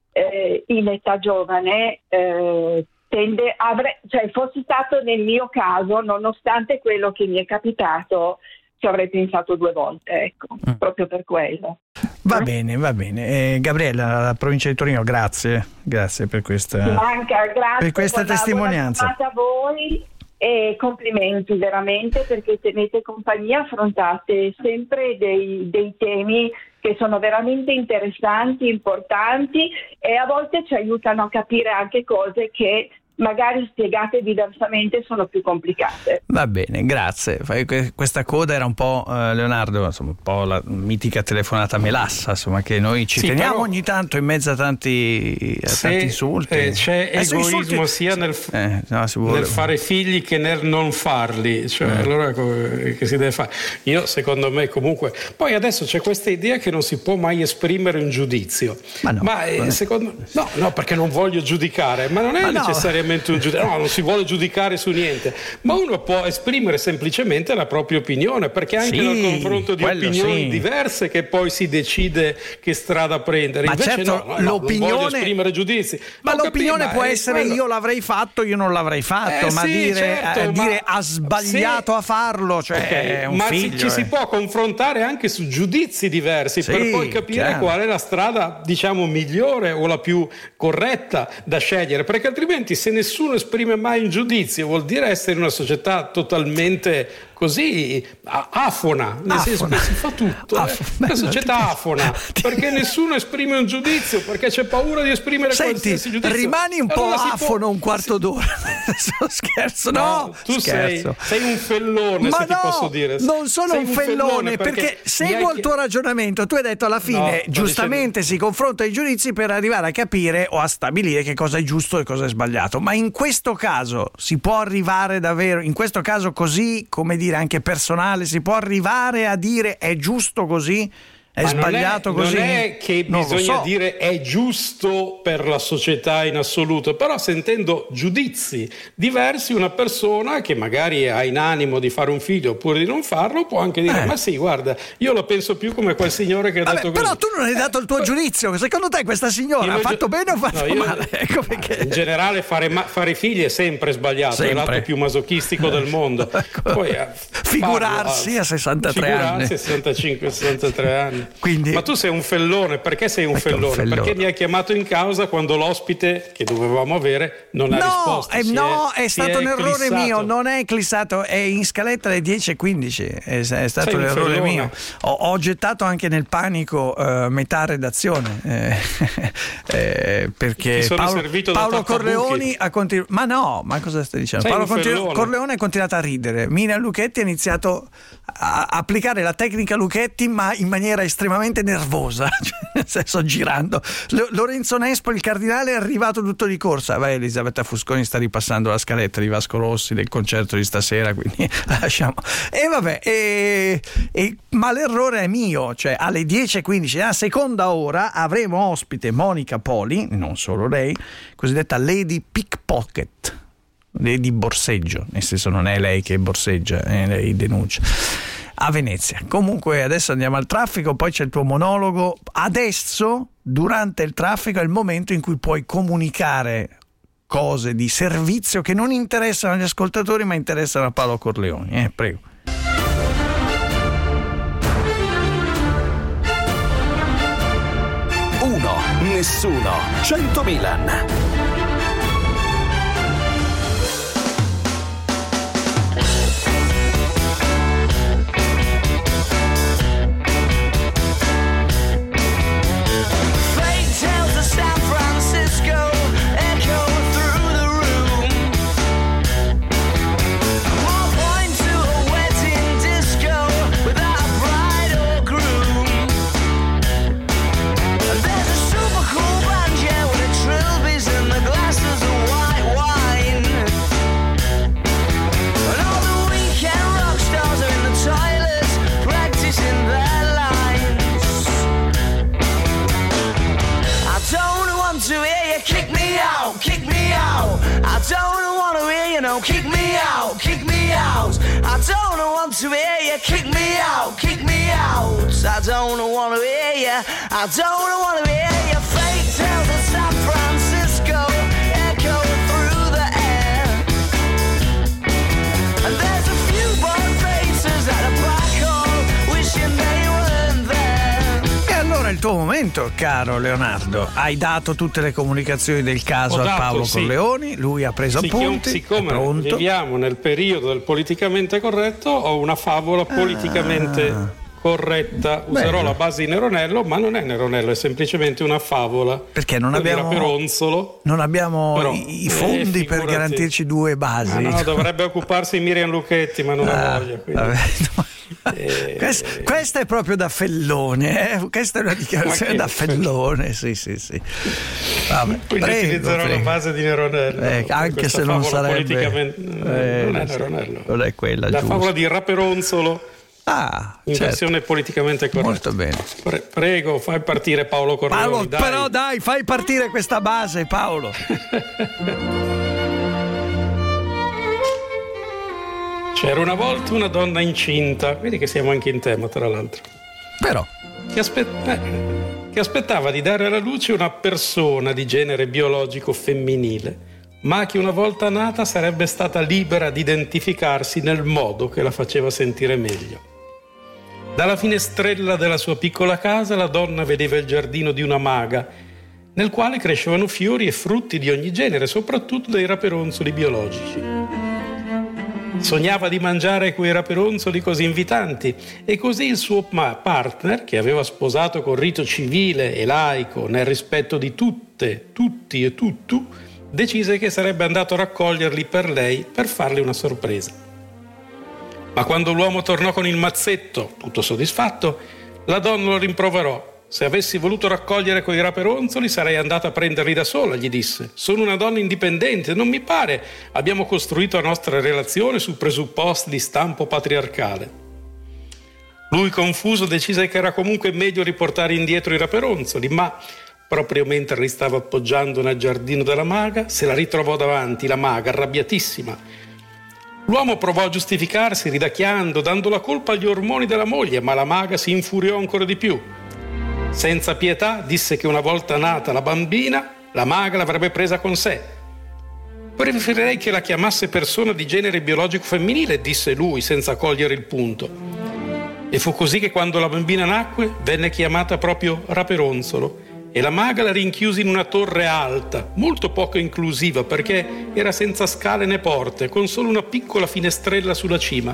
eh, in età giovane, eh, tende avre, cioè fosse stato nel mio caso, nonostante quello che mi è capitato, ci avrei pensato due volte, ecco, mm. proprio per quello. Va bene, va bene. Eh, Gabriella, la provincia di Torino, grazie, grazie per questa, manca, grazie per questa buona, testimonianza. Buona giornata a voi e complimenti veramente, perché tenete compagnia, affrontate sempre dei, dei temi che sono veramente interessanti, importanti e a volte ci aiutano a capire anche cose che magari spiegate diversamente sono più complicate. Va bene, grazie. Questa coda era un po' eh, Leonardo, insomma, un po' la mitica telefonata melassa, insomma, che noi ci sì, teniamo però, ogni tanto in mezzo a tanti, a tanti insulti. Eh, c'è Adesso egoismo insulti, sia nel, eh, no, nel fare figli che nel non farli, cioè eh. allora che si deve fare. Io secondo me comunque, poi adesso c'è questa idea che non si può mai esprimere un giudizio, ma, no, ma eh, secondo no, no, perché non voglio giudicare, ma non è ma necessariamente no. Un giudice, no, non si vuole giudicare su niente, ma uno può esprimere semplicemente la propria opinione, perché anche sì, nel confronto di opinioni sì. diverse che poi si decide che strada prendere. Ma invece certo, no, no, l'opinione, non voglio esprimere giudizi. Ma non l'opinione capì, può ma essere quello. Io l'avrei fatto, io non l'avrei fatto, eh, ma, sì, dire, certo, eh, ma dire ha sbagliato sì. a farlo, cioè okay, è un ma figlio, ci eh. si può confrontare anche su giudizi diversi sì, per poi capire chiaro. Qual è la strada, diciamo, migliore o la più corretta da scegliere, perché altrimenti se nessuno esprime mai un giudizio vuol dire essere una società totalmente così afona, nel afona. senso che si fa tutto, Af- eh. una società afona, perché nessuno esprime un giudizio, perché c'è paura di esprimere Senti, qualsiasi giudizio. Rimani un po' allora afono può... un quarto d'ora. Scherzo, no, no tu scherzo. Sei, sei un fellone, ma se no, ti posso dire. Non sono sei un fellone, fellone perché, perché seguo hai... il tuo ragionamento. Tu hai detto alla fine, no, giustamente dicendo... si confronta i giudizi per arrivare a capire o a stabilire che cosa è giusto e cosa è sbagliato. Ma in questo caso si può arrivare davvero, in questo caso così, come dire, anche personale, si può arrivare a dire è giusto così? È Ma sbagliato non è, così? Non è che non bisogna so. dire è giusto per la società in assoluto, però sentendo giudizi diversi, una persona che magari ha in animo di fare un figlio oppure di non farlo può anche dire eh. ma sì, guarda, io lo penso più come quel signore che ha Vabbè, detto però così. tu non hai dato il tuo giudizio, secondo te questa signora ha fatto gi- bene o fatto no, io, male? Ecco perché... In generale fare, ma- fare figli è sempre sbagliato, sempre. È l'atto più masochistico del mondo. Poi, figurarsi farlo, a sessantatré figurarsi anni. a sessantacinque sessantatré anni. Quindi... Ma tu sei un fellone, perché sei un fellone? un fellone? Perché mi hai chiamato in causa quando l'ospite che dovevamo avere non ha no, risposto. Eh, no, è, è stato è un errore clissato. mio, non è eclissato, è in scaletta alle dieci e quindici, è, è stato sei un errore fellone. mio. Ho, ho gettato anche nel panico uh, metà redazione, eh, eh, perché Paolo, Paolo Corleoni ha continuato. Ma no, ma cosa stai dicendo? Sei Paolo continu- Corleone ha continuato a ridere. Mina Lucchetti ha iniziato a applicare la tecnica Lucchetti, ma in maniera estremamente nervosa, cioè, nel senso girando. L- Lorenzo Nespo, il cardinale, è arrivato tutto di corsa. Beh, Elisabetta Fusconi sta ripassando la scaletta di Vasco Rossi del concerto di stasera, quindi lasciamo. E vabbè, e, e, ma l'errore è mio, cioè alle dieci e quindici, a seconda ora, avremo ospite Monica Poli, non solo lei, cosiddetta Lady Pickpocket. Di borseggio, nel senso non è lei che borseggia, è lei denuncia a Venezia. Comunque adesso andiamo al traffico, poi c'è il tuo monologo. Adesso, durante il traffico, è il momento in cui puoi comunicare cose di servizio che non interessano agli ascoltatori ma interessano a Paolo Corleoni. Eh, prego. Uno, nessuno, cento Milan. Kick me out, kick me out. I don't want to hear you. Kick me out, kick me out. I don't want to hear you. I don't want to hear you. Fake tales of San Francisco echo through the air. And there's a few bored faces at a black hole wishing they weren't there. E allora il tuo momento, caro Leonardo. Hai dato tutte le comunicazioni del caso Ho a dato, Paolo sì. Corleoni, lui ha preso Sì, appunti, siccome è pronto. viviamo nel periodo del politicamente corretto, ho una favola politicamente Ah. corretta. Userò Bello. la base di Neronello, ma non è Neronello, è semplicemente una favola. Perché non abbiamo, Raperonzolo. non abbiamo Però, i, i eh, fondi per figurati. garantirci due basi. Ah, no, dovrebbe occuparsi Miriam Lucchetti, ma non Ah, ha voglia. quindi. vabbè, no. Eh, Questa, questa è proprio da fellone, eh? Questa è una dichiarazione Ma da che fellone, sì, sì, sì. Vabbè, Quindi prego, utilizzerò prego. la base di Neronello. Eh, anche Questa se non favola sarebbe politicamente- eh, non è sì, Neronello. non è quella La giusta. favola di Raperonzolo. Ah, in certo. versione politicamente corretta. Molto bene. Pre- prego, fai partire Paolo Corleoni. Paolo, dai. però dai, fai partire questa base, Paolo. C'era una volta una donna incinta, vedi che siamo anche in tema tra l'altro, Però che, aspe- eh, che aspettava di dare alla luce una persona di genere biologico femminile, ma che una volta nata sarebbe stata libera di identificarsi nel modo che la faceva sentire meglio. Dalla finestrella della sua piccola casa la donna vedeva il giardino di una maga, nel quale crescevano fiori e frutti di ogni genere, soprattutto dei raperonzoli biologici. Sognava di mangiare quei raperonzoli così invitanti e così il suo partner, che aveva sposato con rito civile e laico nel rispetto di tutte, tutti e tutto, decise che sarebbe andato a raccoglierli per lei per farle una sorpresa. Ma quando l'uomo tornò con il mazzetto, tutto soddisfatto, la donna lo rimproverò. Se avessi voluto raccogliere quei raperonzoli sarei andata a prenderli da sola, gli disse. Sono una donna indipendente, non mi pare. Abbiamo costruito la nostra relazione su presupposti di stampo patriarcale. Lui, confuso, decise che era comunque meglio riportare indietro i raperonzoli, ma proprio mentre li stava appoggiando nel giardino della maga, se la ritrovò davanti, la maga, arrabbiatissima. L'uomo provò a giustificarsi, ridacchiando, dando la colpa agli ormoni della moglie, ma la maga si infuriò ancora di più. Senza pietà disse che una volta nata la bambina, la maga l'avrebbe presa con sé. Preferirei che la chiamasse persona di genere biologico femminile, disse lui senza cogliere il punto. E fu così che quando la bambina nacque venne chiamata proprio Raperonzolo e la maga la rinchiuse in una torre alta, molto poco inclusiva perché era senza scale né porte, con solo una piccola finestrella sulla cima.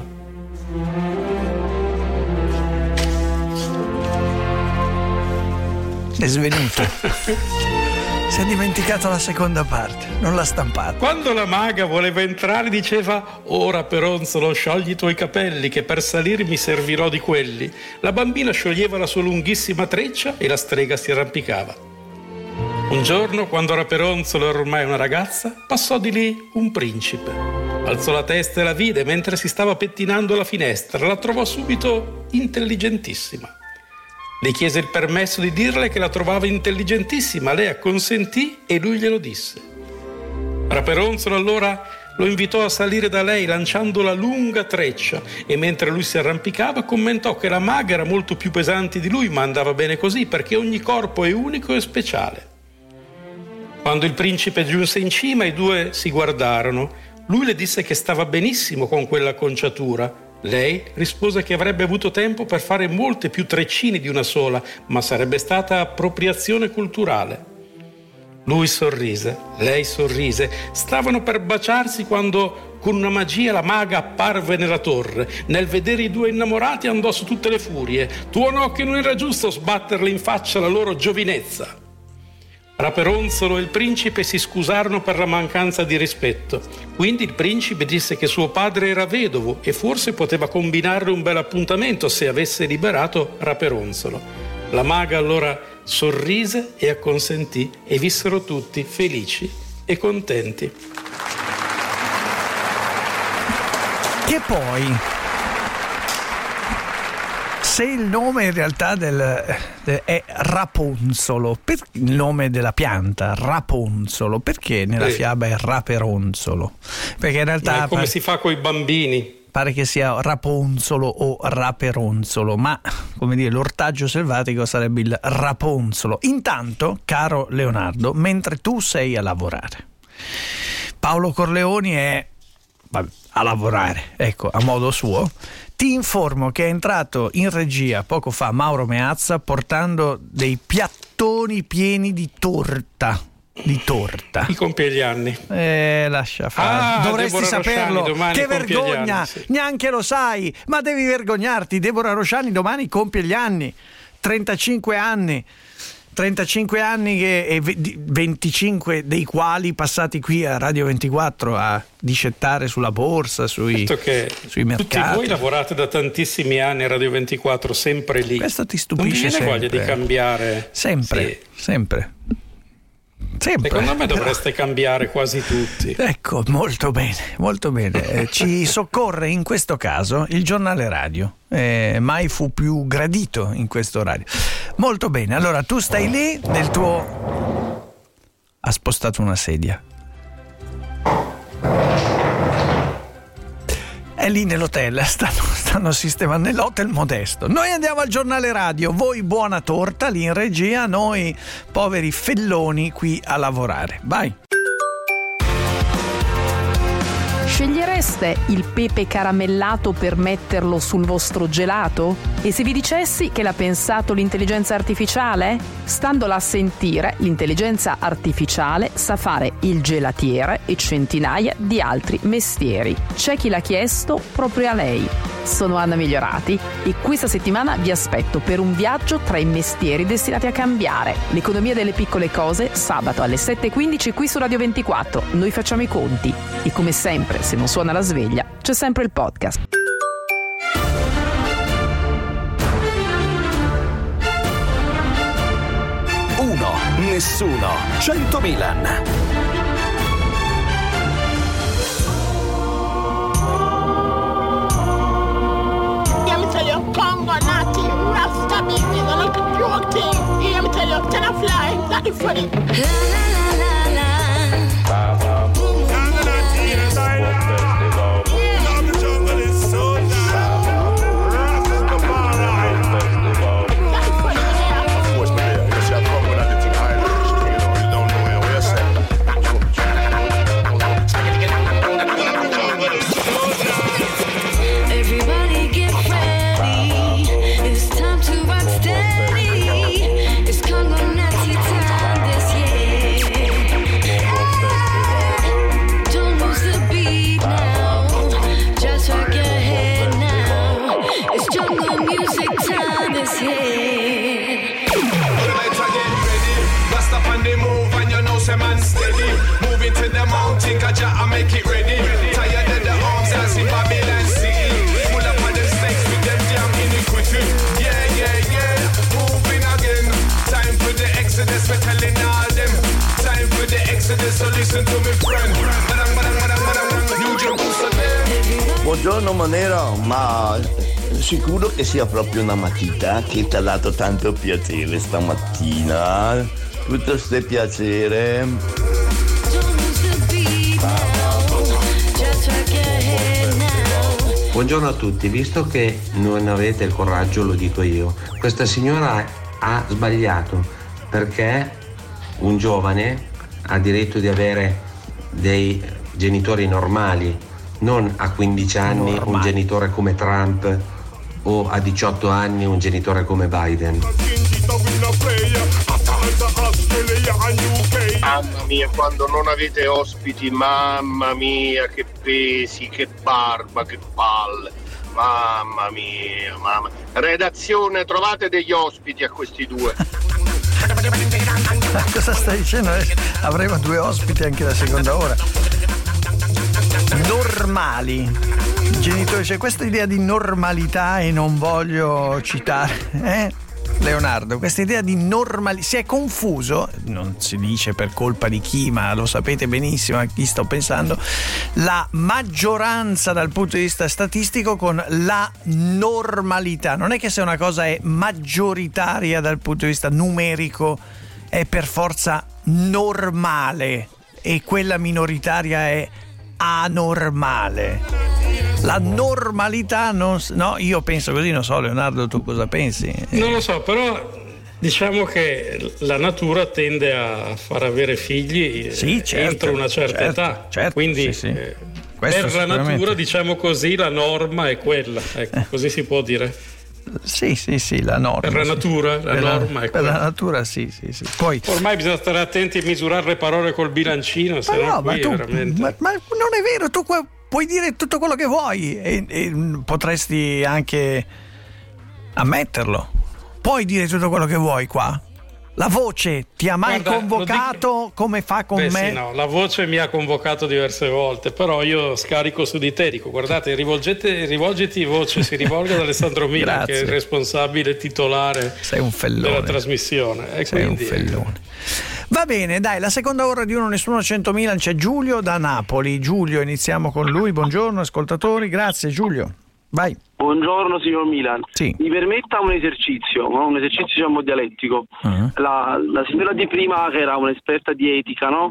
È svenuto. Si è dimenticato la seconda parte, non l'ha stampata. Quando la maga voleva entrare diceva: ora Peronzolo, sciogli i tuoi capelli che per salire mi servirò di quelli. La bambina scioglieva la sua lunghissima treccia e la strega si arrampicava. Un giorno, quando Raperonzolo era ormai una ragazza, passò di lì un principe. Alzò la testa e la vide mentre si stava pettinando alla finestra. La trovò subito intelligentissima. Le chiese il permesso di dirle che la trovava intelligentissima, lei acconsentì e lui glielo disse. Raperonzolo allora lo invitò a salire da lei lanciando la lunga treccia e mentre lui si arrampicava commentò che la maga era molto più pesante di lui, ma andava bene così perché ogni corpo è unico e speciale. Quando il principe giunse in cima i due si guardarono. Lui le disse che stava benissimo con quell'acconciatura. Lei rispose che avrebbe avuto tempo per fare molte più treccine di una sola, ma sarebbe stata appropriazione culturale. Lui sorrise, lei sorrise, stavano per baciarsi quando con una magia la maga apparve nella torre. Nel vedere i due innamorati andò su tutte le furie. Tuonò che non era giusto sbatterle in faccia la loro giovinezza. Raperonzolo e il principe si scusarono per la mancanza di rispetto. Quindi il principe disse che suo padre era vedovo e forse poteva combinarle un bel appuntamento se avesse liberato Raperonzolo. La maga allora sorrise e acconsentì e vissero tutti felici e contenti. Che poi, se il nome in realtà del, de, è Raponzolo, per, il nome della pianta, Raponzolo, perché nella sì. fiaba è Raperonzolo? Perché in realtà ma è come pare, si fa con i bambini. Pare che sia Raponzolo o Raperonzolo, ma come dire, l'ortaggio selvatico sarebbe il Raponzolo. Intanto, caro Leonardo, mentre tu sei a lavorare, Paolo Corleoni è vabbè, a lavorare, ecco, a modo suo. Ti informo che è entrato in regia poco fa Mauro Meazza portando dei piattoni pieni di torta. Di torta. Chi compie gli anni? Eh, lascia fare. Ah, dovresti Deborah saperlo. Rosciani, che compie vergogna! gli anni, sì. Neanche lo sai, ma devi vergognarti. Deborah Rosciani domani compie gli anni. trentacinque anni. trentacinque anni che, e venticinque dei quali passati qui a Radio ventiquattro a discettare sulla borsa, sui, che sui mercati. Tutti voi lavorate da tantissimi anni a Radio ventiquattro, sempre lì. Questo ti stupisce. Non vi viene sempre. voglia di cambiare? Sempre, sì. sempre. Sempre. Secondo me dovreste Però... cambiare quasi tutti. Ecco, molto bene, molto bene. Eh, ci soccorre in questo caso il giornale radio. Eh, mai fu più gradito in questo orario. Molto bene, allora tu stai lì nel tuo... Ha spostato una sedia. È lì nell'hotel, stanno, stanno sistemando nell'hotel Modesto. Noi andiamo al giornale radio, voi buona torta lì in regia, noi poveri felloni qui a lavorare. Vai! Scegliereste il pepe caramellato per metterlo sul vostro gelato? E se vi dicessi che l'ha pensato l'intelligenza artificiale? Standola a sentire, l'intelligenza artificiale sa fare il gelatiere e centinaia di altri mestieri. C'è chi l'ha chiesto proprio a lei. Sono Anna Migliorati e questa settimana vi aspetto per un viaggio tra i mestieri destinati a cambiare. L'economia delle piccole cose, sabato alle sette e quindici qui su Radio ventiquattro. Noi facciamo i conti e come sempre, se non suona la sveglia, c'è sempre il podcast. Uno, nessuno, cento Milan. Congo, Nati, Rasta, Big, the little pure thing. Hear me tell you, tell a fly, that is funny. La la la la la. Everybody get ready. Buongiorno Manera, ma sicuro che sia proprio una matita che ti ha dato tanto piacere stamattina? Tutto ste piacere. Buongiorno a tutti, visto che non avete il coraggio, lo dico io, questa signora ha sbagliato perché un giovane ha diritto di avere dei genitori normali, non a quindici anni normali. Un genitore come Trump o a diciotto anni un genitore come Biden. Mamma mia, quando non avete ospiti, mamma mia, che pesi, che barba, che palle. Mamma mia, mamma. Redazione, trovate degli ospiti a questi due. Cosa stai dicendo? Avremo due ospiti anche la seconda ora. Normali. I genitori, c'è questa idea di normalità e non voglio citare, eh? Leonardo, questa idea di normalità si è confuso, non si dice per colpa di chi, ma lo sapete benissimo a chi sto pensando, la maggioranza dal punto di vista statistico con la normalità. Non è che se una cosa è maggioritaria dal punto di vista numerico è per forza normale e quella minoritaria è anormale. La normalità non, no, io penso così, non so Leonardo, tu cosa pensi? Non lo so, però diciamo che la natura tende a far avere figli sì, certo, entro una certa certo, età, certo, quindi sì, sì. Eh, per la natura, diciamo così, la norma è quella, ecco, eh. così si può dire. Sì, sì, sì, la norma. Per la natura, la per norma la, è per quella. la natura, sì, sì, sì. Poi ormai bisogna stare attenti a misurare le parole col bilancino, se no, no ma, tu, veramente... ma, ma non è vero, tu qua puoi dire tutto quello che vuoi e, e potresti anche ammetterlo. Puoi dire tutto quello che vuoi qua. La voce ti ha mai Guarda, convocato dico... come fa con Beh, me? Sì, no, la voce mi ha convocato diverse volte, però io scarico su di te, dico guardate, rivolgete, rivolgiti voce, si rivolga ad Alessandro Milan che è il responsabile titolare Sei un fellone. della trasmissione. E Sei quindi, un fellone. Va bene, dai, la seconda ora di Uno Nessuno cento Milan c'è Giulio da Napoli. Giulio, iniziamo con lui. Buongiorno ascoltatori, grazie Giulio. Vai. Buongiorno signor Milan, sì. Mi permetta un esercizio, no? un esercizio diciamo dialettico. Uh-huh. La, la signora di prima che era un'esperta di etica, no?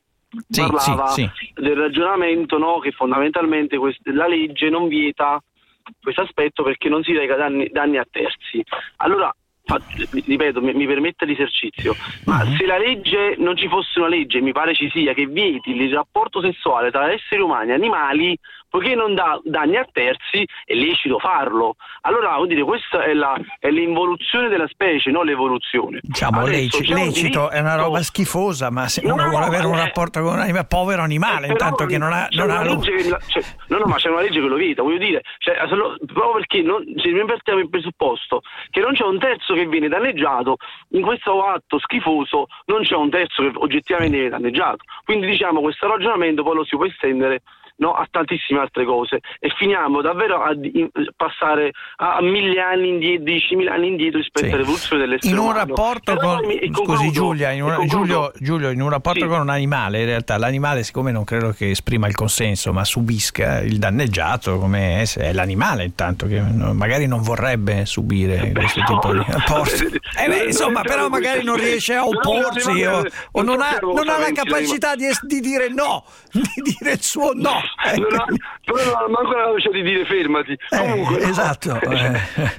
Sì, parlava sì, sì. del ragionamento, no? Che fondamentalmente quest- la legge non vieta questo aspetto perché non si reca danni, danni a terzi. Allora, fa, ripeto, mi, mi permette l'esercizio, ma uh-huh. se la legge non ci fosse una legge, mi pare ci sia, che vieti il rapporto sessuale tra esseri umani e animali, poiché non dà danni a terzi, è lecito farlo. Allora, vuol dire, questa è, la, è l'involuzione della specie, non l'evoluzione. Diciamo, Adesso, lecito, un lecito diritto... è una roba schifosa, ma se no, uno vuole no, avere un eh, rapporto con un animale, povero animale, eh, intanto che non ha... Non ha lo... che la, cioè, no, no, ma c'è una legge che lo vieta, voglio dire, cioè, proprio perché non, se noi partiamo il presupposto che non c'è un terzo che viene danneggiato, in questo atto schifoso non c'è un terzo che oggettivamente viene danneggiato. Quindi diciamo, questo ragionamento poi lo si può estendere, no, a tantissime altre cose e finiamo davvero a di, passare a, a mille anni indietro, diecimila anni indietro rispetto sì. all'evoluzione dell'essere in un umano. rapporto con mi, scusi concludo, Giulia in una, Giulio, Giulio in un rapporto sì. con un animale, in realtà l'animale, siccome non credo che esprima il consenso ma subisca il danneggiato, come è, è l'animale intanto che magari non vorrebbe subire eh questo no, tipo no. di rapporto eh beh, insomma però magari non riesce a opporsi o, o non ha, non ha la capacità di, di dire no, di dire il suo no. Non ha, però non ha manco la voce di dire fermati. Eh, Comunque, esatto. No. Eh.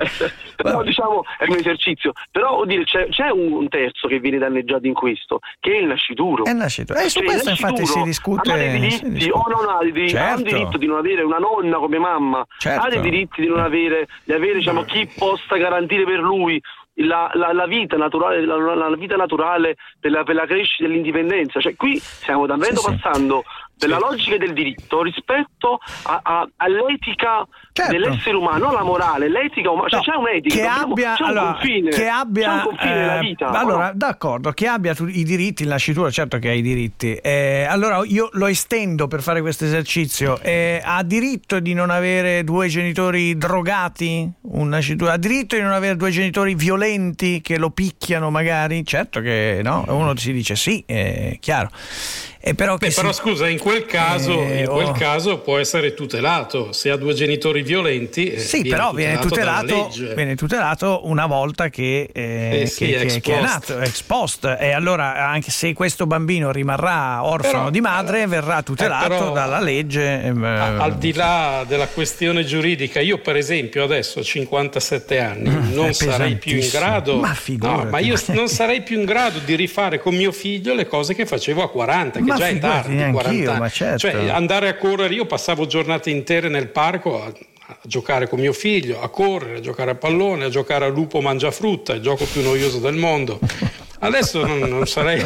Però diciamo è un esercizio. Però vuol dire, c'è, c'è un terzo che viene danneggiato in questo, che è il nascituro. È il nascituro. E eh, su cioè, questo infatti si discute. Ha dei diritti si discute. o non ha dei diritti. Certo. Ha il diritto di non avere una nonna come mamma, certo. ha dei diritti di non avere, di avere diciamo chi possa garantire per lui La, la, la vita naturale, la, la vita naturale per la, per la crescita dell'indipendenza. Cioè qui stiamo davvero sì, passando sì. dalla sì. logica del diritto rispetto a, a, all'etica certo. dell'essere umano, non la morale, l'etica umana, cioè no, c'è un'etica, che dobbiamo, abbia, c'è un allora, confine, che abbia, c'è un confine nella vita. Eh, allora, no? d'accordo, che abbia tu, i diritti, il nascituro, certo che ha i diritti. Eh, allora io lo estendo per fare questo esercizio. Eh, ha diritto di non avere due genitori drogati? Un nascituro ha diritto di non avere due genitori violenti che lo picchiano magari? Certo che no, uno si dice sì, è chiaro. E però, Beh, si... però scusa, in quel caso, eh, in quel oh. caso può essere tutelato. Se ha due genitori violenti, sì, viene però viene tutelato, viene tutelato una volta che, eh, eh sì, che, ex che, che è post. nato, ex post. E allora, anche se questo bambino rimarrà orfano Però, di madre, verrà tutelato eh, però, dalla legge. Eh, al di là della questione giuridica, io per esempio adesso ho cinquantasette anni, mm, non sarei più in grado, ma, no, ma io non sarei più in grado di rifare con mio figlio le cose che facevo a quaranta, che ma già è tardi, quaranta anni. Ma certo. Cioè andare a correre, io passavo giornate intere nel parco a, a giocare con mio figlio, a correre, a giocare a pallone, a giocare a lupo mangiafrutta, il gioco più noioso del mondo. Adesso non, non sarei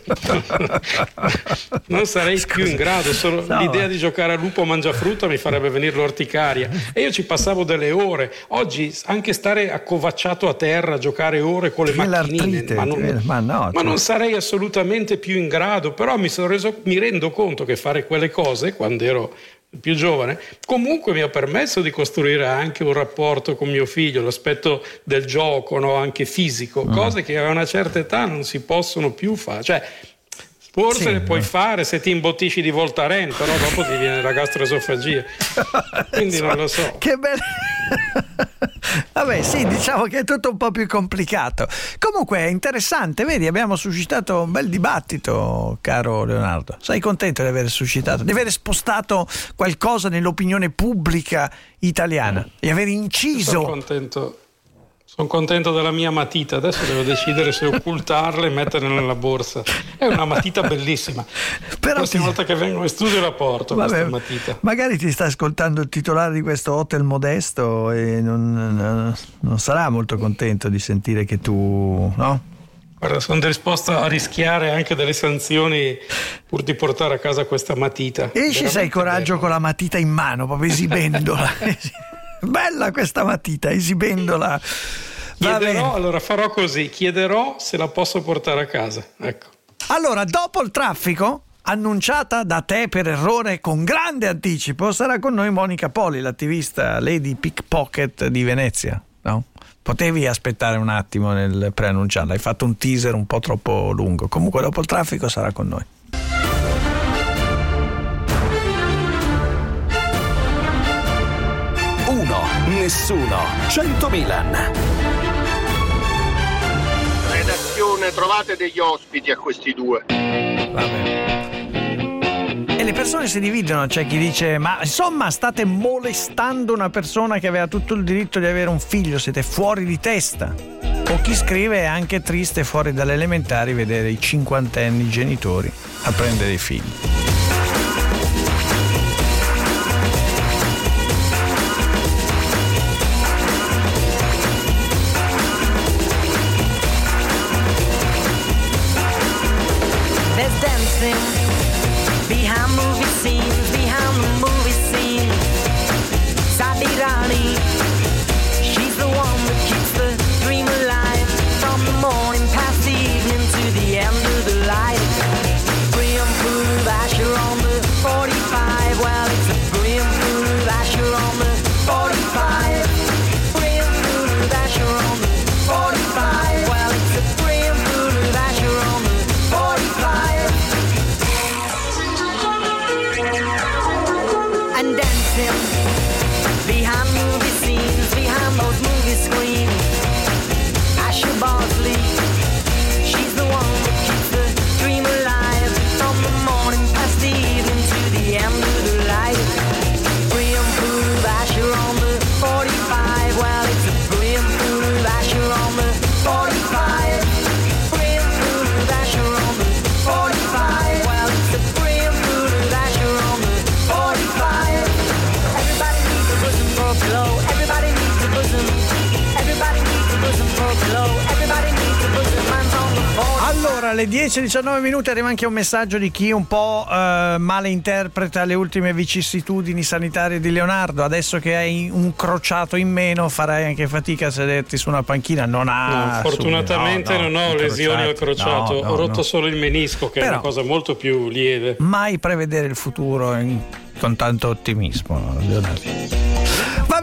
non sarei Scusa. più in grado, solo no. l'idea di giocare a lupo mangiafrutta mi farebbe venire l'orticaria, e io ci passavo delle ore. Oggi anche stare accovacciato a terra, giocare ore con le macchinine, ma non, ma, no, ma non sarei assolutamente più in grado. Però mi sono reso, mi rendo conto che fare quelle cose quando ero più giovane comunque mi ha permesso di costruire anche un rapporto con mio figlio, l'aspetto del gioco, no? Anche fisico, mm. cose che a una certa età non si possono più fare. Cioè forse sì, le puoi no. fare se ti imbottisci di Voltaren, però dopo ti viene la gastroesofagia, quindi non lo so. Che bello. Vabbè, sì, diciamo che è tutto un po' più complicato. Comunque è interessante, vedi, abbiamo suscitato un bel dibattito, caro Leonardo. Sei contento di aver suscitato, di aver spostato qualcosa nell'opinione pubblica italiana, di aver inciso? Sono contento. Sono contento della mia matita, adesso devo decidere se occultarla e metterla nella borsa. È una matita bellissima. Però la prossima ti... volta che vengo in studio la porto. Vabbè, questa matita. Magari ti sta ascoltando il titolare di questo hotel modesto e non, non sarà molto contento di sentire che tu, no? Guarda, sono disposto a rischiare anche delle sanzioni pur di portare a casa questa matita. Esci, se hai coraggio, bello, con la matita in mano, proprio esibendola. Bella questa matita, esibendola. Chiederò, allora farò così, chiederò se la posso portare a casa. Ecco. Allora, dopo il traffico, annunciata da te per errore con grande anticipo, sarà con noi Monica Poli, l'attivista Lady Pickpocket di Venezia, no? Potevi aspettare un attimo nel preannunciarla, hai fatto un teaser un po' troppo lungo. Comunque dopo il traffico sarà con noi. Uno, nessuno, cento Milan. Redazione, trovate degli ospiti a questi due. Vabbè. E le persone si dividono, c'è chi dice ma insomma state molestando una persona che aveva tutto il diritto di avere un figlio, siete fuori di testa. O chi scrive è anche triste fuori dalle elementari vedere i cinquantenni genitori a prendere i figli. Behind movie scenes, behind the movie scene, Sadi Rani, she's the one that keeps the dream alive, from the morning past the evening to the end of the light. Grim food Asher on the forty-five, well it's a grim food Asher on the forty-five. Grim food Asher on the forty-five, well it's a grim food Asher on the forty-five. And dancing behind movie scenes, behind those movie screens, Asher Bosley, she's the one that keeps the dream alive, from the morning past the evening to the end of the light. Grim food Asher on the forty-five, well it's a grim food Asher on the forty-five. Grim food Asher on the forty-five, well it's a grim food Asher on the forty-five. Everybody needs a bosom for a pillow. Everybody needs a bosom. Everybody needs a bosom for a pillow. Everybody needs a bosom. Mine's on the forty-five. Allora, alle dieci e diciannove minuti arriva anche un messaggio di chi un po' eh, male interpreta le ultime vicissitudini sanitarie di Leonardo. Adesso che hai un crociato in meno farai anche fatica a sederti su una panchina. Non ha. No, fortunatamente no, no, non ho lesioni al crociato, no, no, ho rotto no. solo il menisco, che Però, è una cosa molto più lieve. Mai prevedere il futuro in, con tanto ottimismo, Leonardo. Va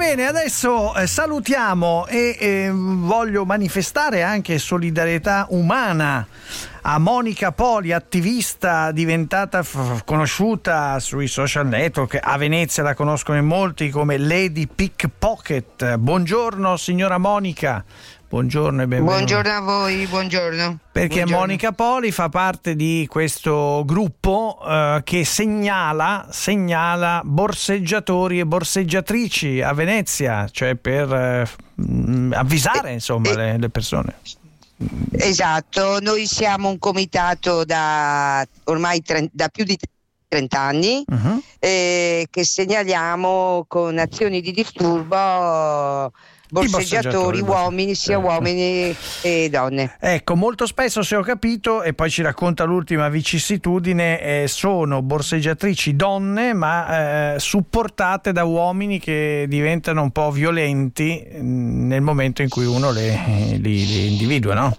bene, adesso eh, salutiamo e eh, voglio manifestare anche solidarietà umana a Monica Poli, attivista diventata f- conosciuta sui social network. A Venezia la conoscono in molti come Lady Pickpocket. Buongiorno signora Monica. Buongiorno e benvenuta. Buongiorno a voi, buongiorno. Perché buongiorno. Monica Poli fa parte di questo gruppo eh, che segnala, segnala borseggiatori e borseggiatrici a Venezia, cioè per eh, avvisare insomma le, le persone. Esatto, noi siamo un comitato da ormai tre, da più di trenta anni uh-huh. eh, che segnaliamo con azioni di disturbo borseggiatori, uomini, sia certo. uomini e donne. Ecco, molto spesso, se ho capito, e poi ci racconta l'ultima vicissitudine, eh, sono borseggiatrici donne, ma eh, supportate da uomini che diventano un po' violenti mh, nel momento in cui uno le, li, li individua, no?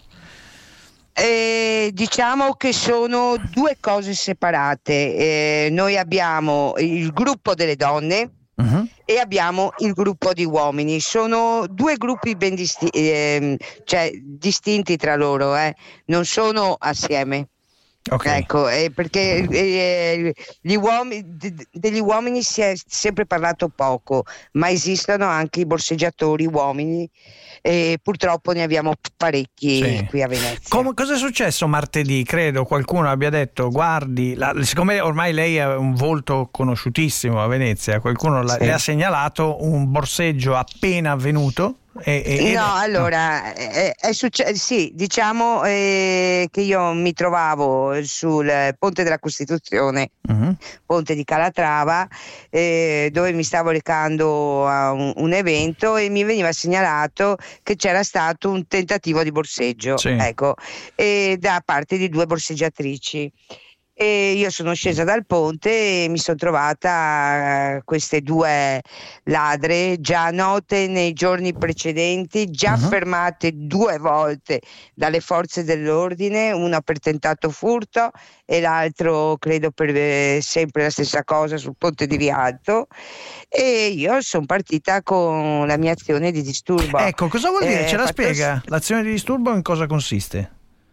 Eh, diciamo che sono due cose separate. Eh, noi abbiamo il gruppo delle donne uh-huh. e abbiamo il gruppo di uomini. Sono due gruppi ben disti- eh, cioè, distinti tra loro, eh. non sono assieme. Okay. Ecco, eh, perché eh, gli uomini, d- degli uomini si è sempre parlato poco, ma esistono anche i borseggiatori uomini e purtroppo ne abbiamo parecchi sì. qui a Venezia. Come, cosa è successo martedì? Credo qualcuno abbia detto guardi, la, siccome ormai lei è un volto conosciutissimo a Venezia, qualcuno la, sì. le ha segnalato un borseggio appena avvenuto. E, e, no, allora no. È, è successo, sì, diciamo eh, che io mi trovavo sul Ponte della Costituzione, uh-huh. Ponte di Calatrava, eh, dove mi stavo recando a un, un evento e mi veniva segnalato che c'era stato un tentativo di borseggio, sì. ecco, e da parte di due borseggiatrici. E io sono scesa dal ponte e mi sono trovata queste due ladre già note nei giorni precedenti, già uh-huh. fermate due volte dalle forze dell'ordine, una per tentato furto e l'altro credo per eh, sempre la stessa cosa sul ponte di Rialto, e io sono partita con la mia azione di disturbo. Ecco, cosa vuol dire? Eh, Ce la fatto... spiega? L'azione di disturbo in cosa consiste?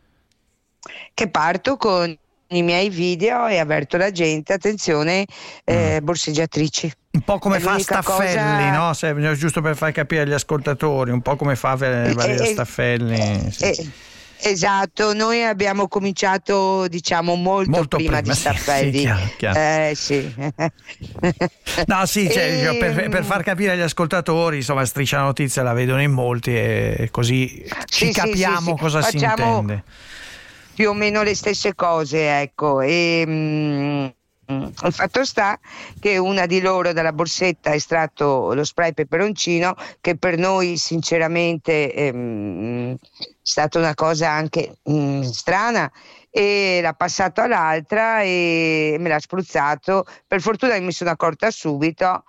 Che parto con i miei video e avverto la gente, attenzione, eh, borseggiatrici. Un po' come fa Staffelli, cosa... no? Se, giusto per far capire agli ascoltatori, un po' come fa Valeria eh, Staffelli. Sì. Eh, esatto, noi abbiamo cominciato diciamo molto, molto prima, prima di Staffelli. Sì, chiaro, chiaro. Eh, sì. No, sì, cioè, e... per, per far capire agli ascoltatori, insomma, Striscia la Notizia la vedono in molti e così ci sì, capiamo sì, sì, cosa sì. si Facciamo... intende. Più o meno le stesse cose, ecco. E mh, il fatto sta che una di loro dalla borsetta ha estratto lo spray peperoncino, che per noi sinceramente ehm, è stata una cosa anche mh, strana, e l'ha passato all'altra e me l'ha spruzzato. Per fortuna mi sono accorta subito.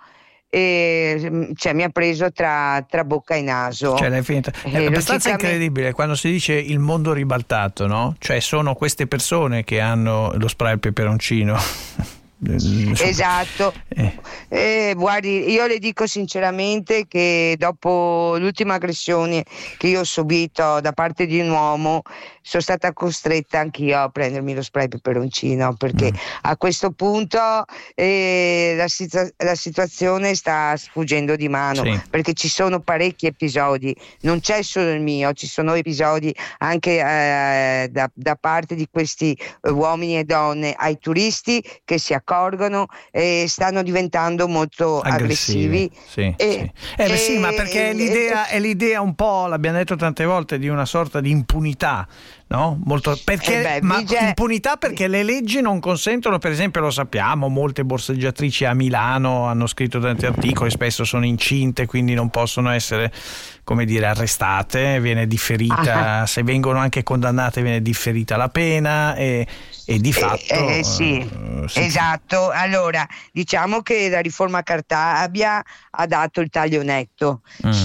E cioè mi ha preso tra, tra bocca e naso. Cioè, l'hai finita. È e abbastanza logicamente... incredibile quando si dice il mondo ribaltato, no? Cioè sono queste persone che hanno lo spray al peperoncino. Esatto. eh. Eh, guardi, io le dico sinceramente che dopo l'ultima aggressione che io ho subito da parte di un uomo sono stata costretta anch'io a prendermi lo spray peperoncino, perché mm. a questo punto eh, la, situa- la situazione sta sfuggendo di mano, sì. perché ci sono parecchi episodi, non c'è solo il mio, ci sono episodi anche eh, da, da parte di questi eh, uomini e donne ai turisti che si accorgono e stanno diventando molto aggressivi, aggressivi. Sì, e, sì. Eh beh, e, sì, ma perché è l'idea, è l'idea un po', l'abbiamo detto tante volte, di una sorta di impunità, no? Molto, perché, eh beh, ma vige... impunità perché le leggi non consentono, per esempio, lo sappiamo, molte borseggiatrici a Milano hanno scritto tanti articoli, spesso sono incinte, quindi non possono essere, come dire, arrestate, viene differita, ah. se vengono anche condannate viene differita la pena e, e di fatto eh, eh, sì, uh, sì. Esatto. Allora diciamo che la riforma Cartabia ha dato il taglio netto. Mm.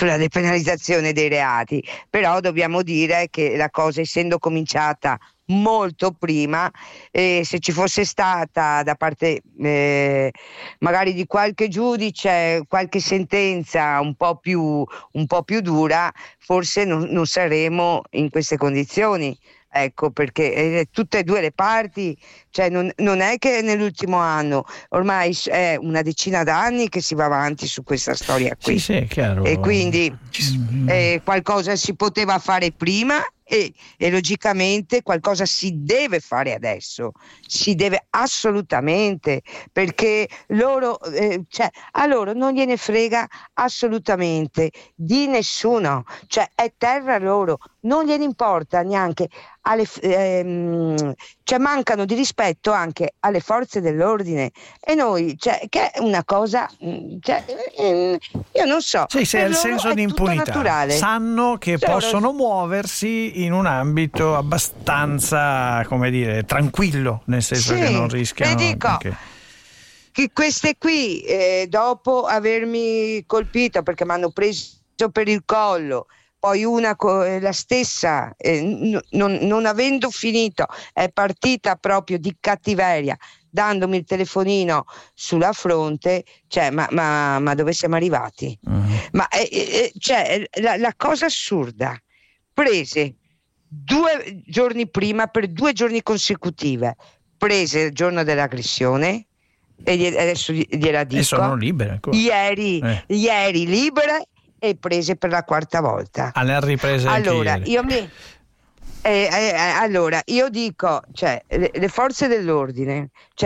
sulla depenalizzazione dei reati, però dobbiamo dire che la cosa, essendo cominciata molto prima, eh, se ci fosse stata da parte eh, magari di qualche giudice qualche sentenza un po' più, un po' più dura, forse non, non saremo in queste condizioni. Ecco, perché eh, tutte e due le parti, cioè non, non è che nell'ultimo anno, ormai è una decina d'anni che si va avanti su questa storia qui. Sì, sì, è chiaro. E quindi eh, qualcosa si poteva fare prima e, e logicamente qualcosa si deve fare adesso, si deve assolutamente, perché loro, eh, cioè, a loro non gliene frega assolutamente di nessuno, cioè è terra loro, non gliene importa neanche alle, ehm, cioè mancano di rispetto anche alle forze dell'ordine, e noi, cioè, che è una cosa, cioè, ehm, io non so, sì, sì, è il senso di impunità, naturale. Sanno che Cioè, possono loro... muoversi in un ambito abbastanza, come dire, tranquillo, nel senso sì, che non rischiano. Le dico perché... che queste qui, eh, dopo avermi colpito perché mi hanno preso per il collo, poi una la stessa, eh, n- non, non avendo finito, è partita proprio di cattiveria, dandomi il telefonino sulla fronte, cioè, ma, ma, ma dove siamo arrivati? Uh-huh. Ma eh, eh, cioè, la, la cosa assurda, prese due giorni prima, per due giorni consecutive, prese il giorno dell'aggressione, e gli, adesso gliela dico, e sono libere ancora. Ieri, eh. ieri libere, e prese per la quarta volta. Alle riprese allora anche io mi eh, eh, allora io dico, cioè le, le forze dell'ordine, cioè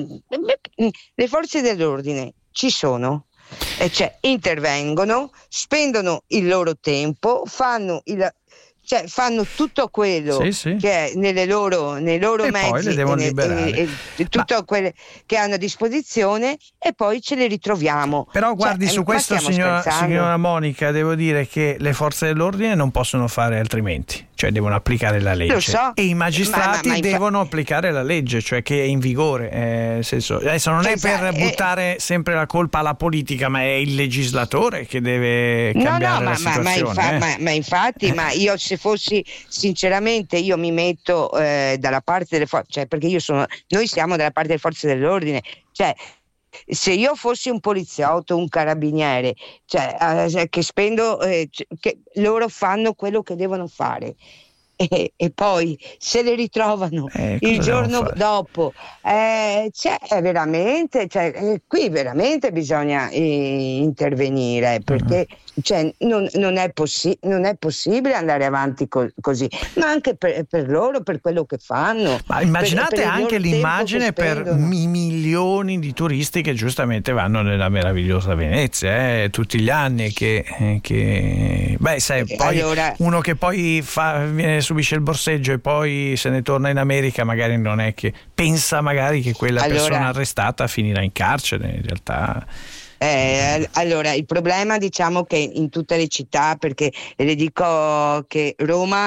le forze dell'ordine ci sono, e cioè intervengono, spendono il loro tempo, fanno il cioè fanno tutto quello sì, sì. che è nelle loro, nei loro e mezzi, poi le devono e, liberare. E, e, tutto Ma... quello che hanno a disposizione, e poi ce le ritroviamo. Però guardi, cioè, su questo, signora, signora Monica, devo dire che le forze dell'ordine non possono fare altrimenti, cioè devono applicare la legge. Lo so, e i magistrati ma, ma, ma devono infa... applicare la legge, cioè che è in vigore. Eh, nel senso, adesso non è esatto, per buttare eh... sempre la colpa alla politica, ma è il legislatore che deve cambiare no, no, la ma, situazione. Ma, infa- eh. ma, ma infatti, ma io se fossi sinceramente, io mi metto eh, dalla parte delle forze, cioè perché io sono, noi siamo dalla parte delle forze dell'ordine, cioè se io fossi un poliziotto, un carabiniere, cioè eh, che spendo, eh, che loro fanno quello che devono fare. E, e poi se le ritrovano eh, il giorno dopo, eh, cioè, veramente, cioè, eh, qui veramente bisogna eh, intervenire, perché uh-huh. cioè, non, non, è possi- non è possibile andare avanti co- così, ma anche per, per loro, per quello che fanno. Ma immaginate per, per anche l'immagine per i milioni di turisti che giustamente vanno nella meravigliosa Venezia eh, tutti gli anni, che, che beh sai, poi allora, uno che poi fa, viene subisce il borseggio e poi se ne torna in America, magari non è che pensa magari che quella allora, persona arrestata finirà in carcere, in realtà. Eh, allora il problema, diciamo, che in tutte le città, perché le dico che Roma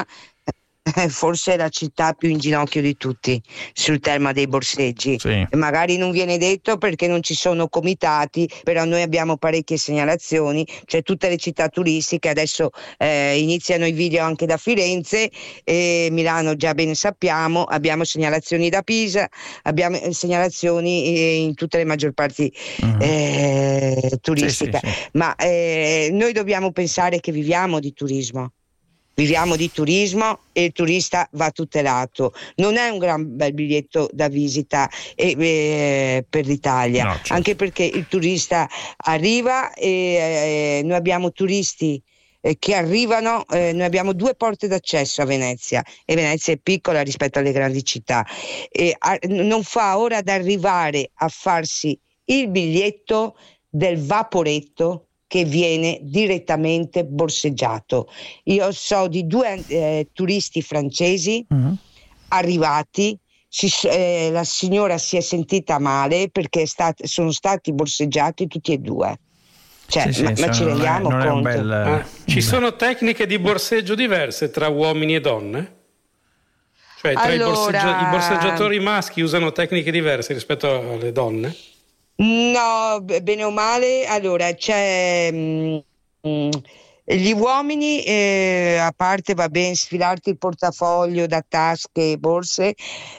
forse è la città più in ginocchio di tutti sul tema dei borseggi, sì. Magari non viene detto perché non ci sono comitati, però noi abbiamo parecchie segnalazioni, cioè tutte le città turistiche adesso eh, iniziano i video anche da Firenze, e Milano già bene sappiamo, abbiamo segnalazioni da Pisa, abbiamo segnalazioni in tutte le maggior parti uh-huh. eh, turistiche, sì, sì, sì. Ma eh, noi dobbiamo pensare che viviamo di turismo. Viviamo di turismo e il turista va tutelato. Non è un gran bel biglietto da visita eh, eh, per l'Italia, no, certo. Anche perché il turista arriva e eh, noi abbiamo turisti eh, che arrivano, eh, noi abbiamo due porte d'accesso a Venezia, e Venezia è piccola rispetto alle grandi città, e a, non fa ora ad arrivare a farsi il biglietto del vaporetto che viene direttamente borseggiato. Io so di due eh, turisti francesi uh-huh. arrivati, si, eh, la signora si è sentita male perché è stat- sono stati borseggiati tutti e due. Cioè, sì, ma, sì, ma ci rendiamo non è, non conto? Bel... Ah, ci sono tecniche di borseggio diverse tra uomini e donne? Cioè tra allora... i, borseggia- i borseggiatori maschi usano tecniche diverse rispetto alle donne? No, bene o male, allora c'è mh, Gli uomini, eh, a parte va bene sfilarti il portafoglio da tasche e borse,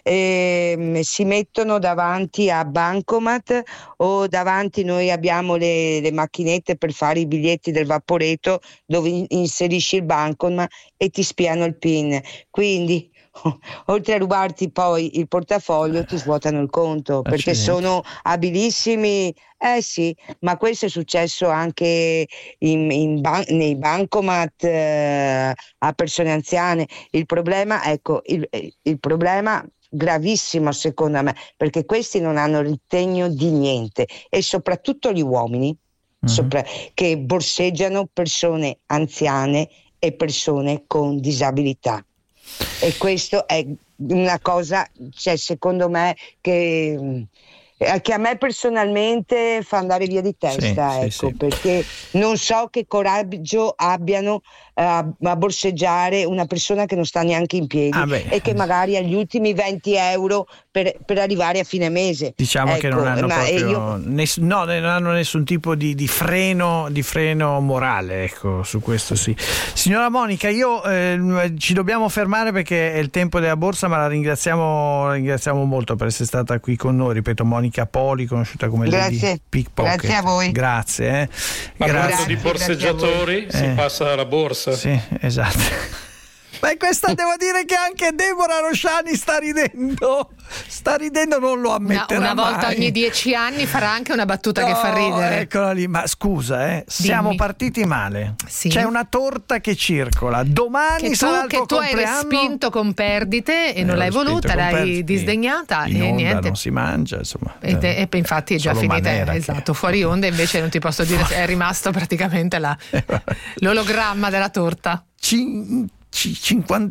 eh, si mettono davanti a bancomat o davanti, noi abbiamo le, le macchinette per fare i biglietti del Vaporetto dove in- inserisci il bancomat e ti spiano il PIN. Quindi oltre a rubarti poi il portafoglio ti svuotano il conto perché Accidenti. sono abilissimi. Eh sì, ma questo è successo anche in, in ban- nei bancomat eh, a persone anziane. Il problema, ecco, il, il problema gravissimo secondo me, perché questi non hanno ritegno di niente e soprattutto gli uomini Mm-hmm. sopra- che borseggiano persone anziane e persone con disabilità. E questo è una cosa, cioè, secondo me, che, che a me personalmente fa andare via di testa, Sì, sì, ecco, sì. perché non so che coraggio abbiano eh, a, a borseggiare una persona che non sta neanche in piedi Ah, beh. e che magari ha gli ultimi venti euro per, per arrivare a fine mese. Diciamo che Ecco, non hanno ma, eh, proprio io- ness- no, non hanno nessun tipo di, di freno di freno morale, ecco, su questo sì. Signora Monica, io eh, ci dobbiamo fermare perché è il tempo della borsa, ma la ringraziamo, la ringraziamo molto per essere stata qui con noi. Ripeto, Monica Poli, conosciuta come Grazie. Lady Pickpocket. Grazie a voi. Grazie. Eh. Parlando Grazie. di borseggiatori, si Eh. passa alla borsa. Sì, esatto. Beh, questa devo dire che anche Deborah Rosciani sta ridendo. Sta ridendo, non lo Una, ammetterà una volta mai. ogni dieci anni farà anche una battuta No, che fa ridere. Eccola lì, ma scusa, eh, siamo Dimmi. partiti male. Sì. C'è una torta che circola. Domani Che sarà tu, il che tuo tu hai compleanno. respinto con perdite e Eh, non l'hai l'ho voluta, spinto con l'hai perdite. disdegnata In e onda niente. non si mangia, insomma. E, te- e infatti è già Solo finita, Manera che- esatto, fuori onda, invece non ti posso dire se è rimasto praticamente la, l'ologramma della torta. Cin- ci- cinquantuno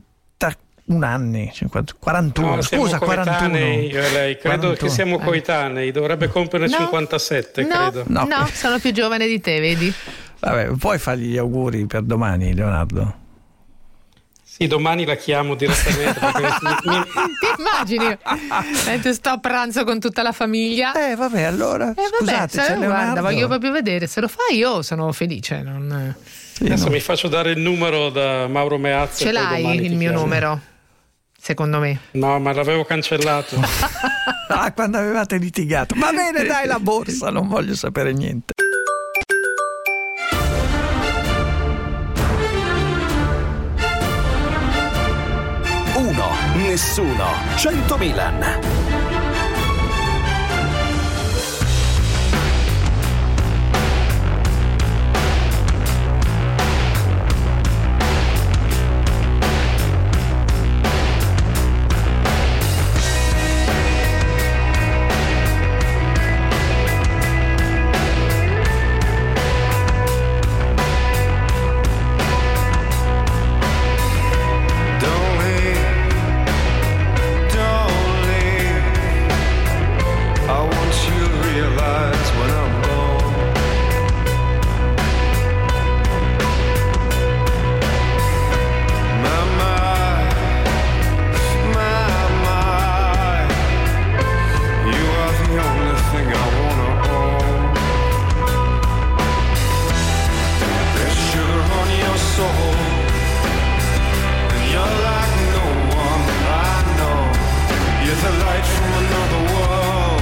anni, cinquanta, quarantuno, No, siamo scusa, quarantuno. coetanei, io e lei, credo quarantuno. che siamo coetanei, dovrebbe compiere No. cinquantasette, No, credo. No. no, sono più giovane di te, vedi? Vabbè, puoi fargli gli auguri per domani, Leonardo? Sì, domani la chiamo direttamente perché mi- mi- Ti immagini? Mentre sto a pranzo con tutta la famiglia. Eh, vabbè, allora, Eh, vabbè, scusate, se- c'è guarda, Leonardo. voglio proprio vedere, se lo fai io sono felice. Non... adesso no. mi faccio dare il numero da Mauro Meazza. Ce e poi l'hai domani il ti mio chiamo. numero? Secondo me. No, ma l'avevo cancellato. Ah, quando avevate litigato. Va bene, dai, la borsa, non voglio sapere niente. Uno, nessuno, cento Milan. Don't leave, don't leave. I want you to realize when I'm gone. My, my, my, my. You are the only thing I wanna own. There's sugar on your soul. You're like no one I know. You're the light from another world.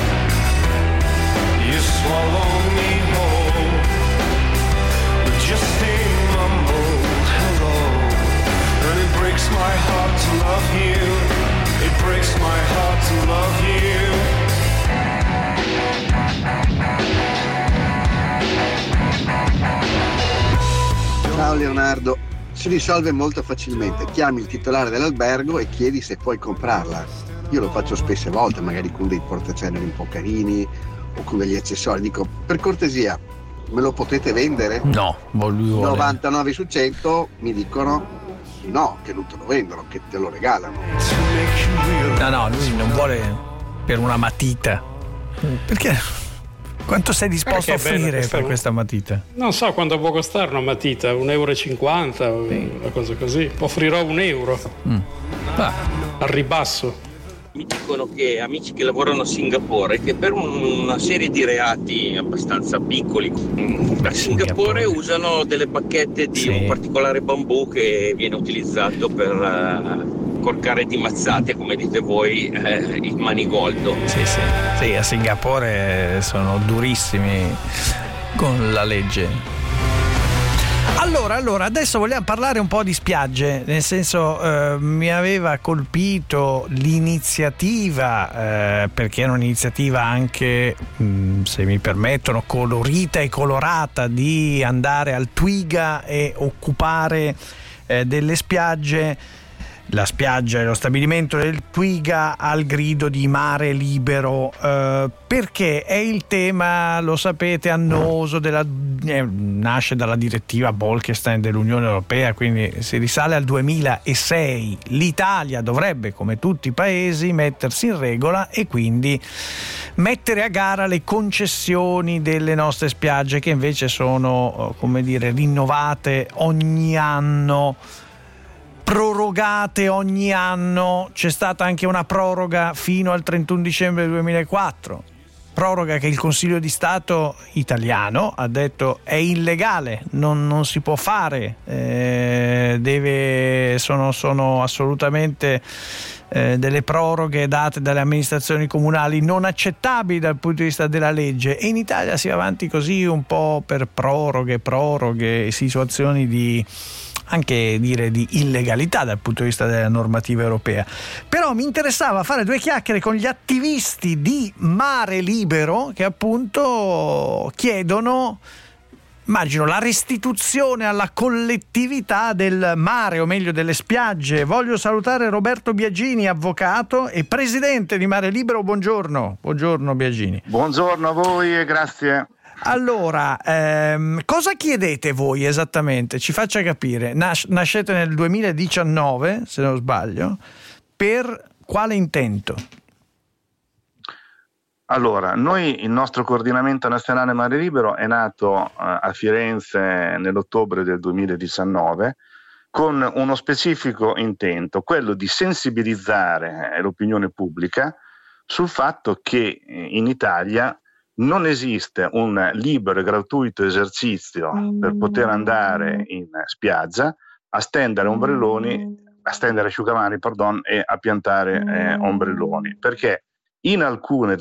You swallow me whole with just a mumbled hello. And it breaks my heart to love you. It breaks my heart to love you. Ciao Leonardo, si risolve molto facilmente. Chiami il titolare dell'albergo e chiedi se puoi comprarla. Io lo faccio spesse volte, magari con dei portaceneri un po' carini o con degli accessori. Dico, per cortesia, me lo potete vendere? No, lui vuole. novantanove su cento mi dicono no, che non te lo vendono, che te lo regalano. No, no, lui non vuole per una matita. Perché? Quanto sei disposto Perché a è bella offrire questa- per questa matita? Non so quanto può costare una matita, un euro e cinquanta, una cosa così. Offrirò un euro Mm. al ribasso. mi dicono che amici che lavorano a Singapore, che per una serie di reati abbastanza piccoli a Singapore usano delle bacchette di Sì. un particolare bambù che viene utilizzato per uh, corcare di mazzate, come dite voi, eh, il manigoldo. Sì, sì. Sì, a Singapore sono durissimi con la legge. Allora, allora, adesso vogliamo parlare un po' di spiagge, nel senso eh, mi aveva colpito l'iniziativa, eh, perché è un'iniziativa anche, mh, se mi permettono, colorita e colorata, di andare al Twiga e occupare eh, delle spiagge. La spiaggia e lo stabilimento del Twiga al grido di mare libero, eh, perché è il tema, lo sapete, annoso della, eh, nasce dalla direttiva Bolkestein dell'Unione Europea, quindi si risale al duemilasei. L'Italia dovrebbe, come tutti i paesi, mettersi in regola e quindi mettere a gara le concessioni delle nostre spiagge, che invece sono, come dire, rinnovate ogni anno, prorogate ogni anno. C'è stata anche una proroga fino al trentuno dicembre duemilaquattro, proroga che il Consiglio di Stato italiano ha detto è illegale, non, non si può fare, eh, deve, sono, sono assolutamente eh, delle proroghe date dalle amministrazioni comunali non accettabili dal punto di vista della legge, e in Italia si va avanti così un po' per proroghe, proroghe, situazioni di anche dire di illegalità dal punto di vista della normativa europea. Però mi interessava fare due chiacchiere con gli attivisti di Mare Libero, che appunto chiedono, immagino, la restituzione alla collettività del mare, o meglio delle spiagge. Voglio salutare Roberto Biagini, avvocato e presidente di Mare Libero. Buongiorno. Buongiorno Biagini. Buongiorno a voi e grazie. Allora, ehm, cosa chiedete voi esattamente? Ci faccia capire. Nas- nascete nel duemiladiciannove, se non sbaglio, per quale intento? Allora, noi, il nostro coordinamento nazionale Mare Libero è nato eh, a Firenze nell'ottobre del duemiladiciannove con uno specifico intento, quello di sensibilizzare eh, l'opinione pubblica sul fatto che eh, in Italia non esiste un libero e gratuito esercizio per poter andare in spiaggia a stendere ombrelloni, a stendere asciugamani, pardon, e a piantare eh, ombrelloni, perché in alcune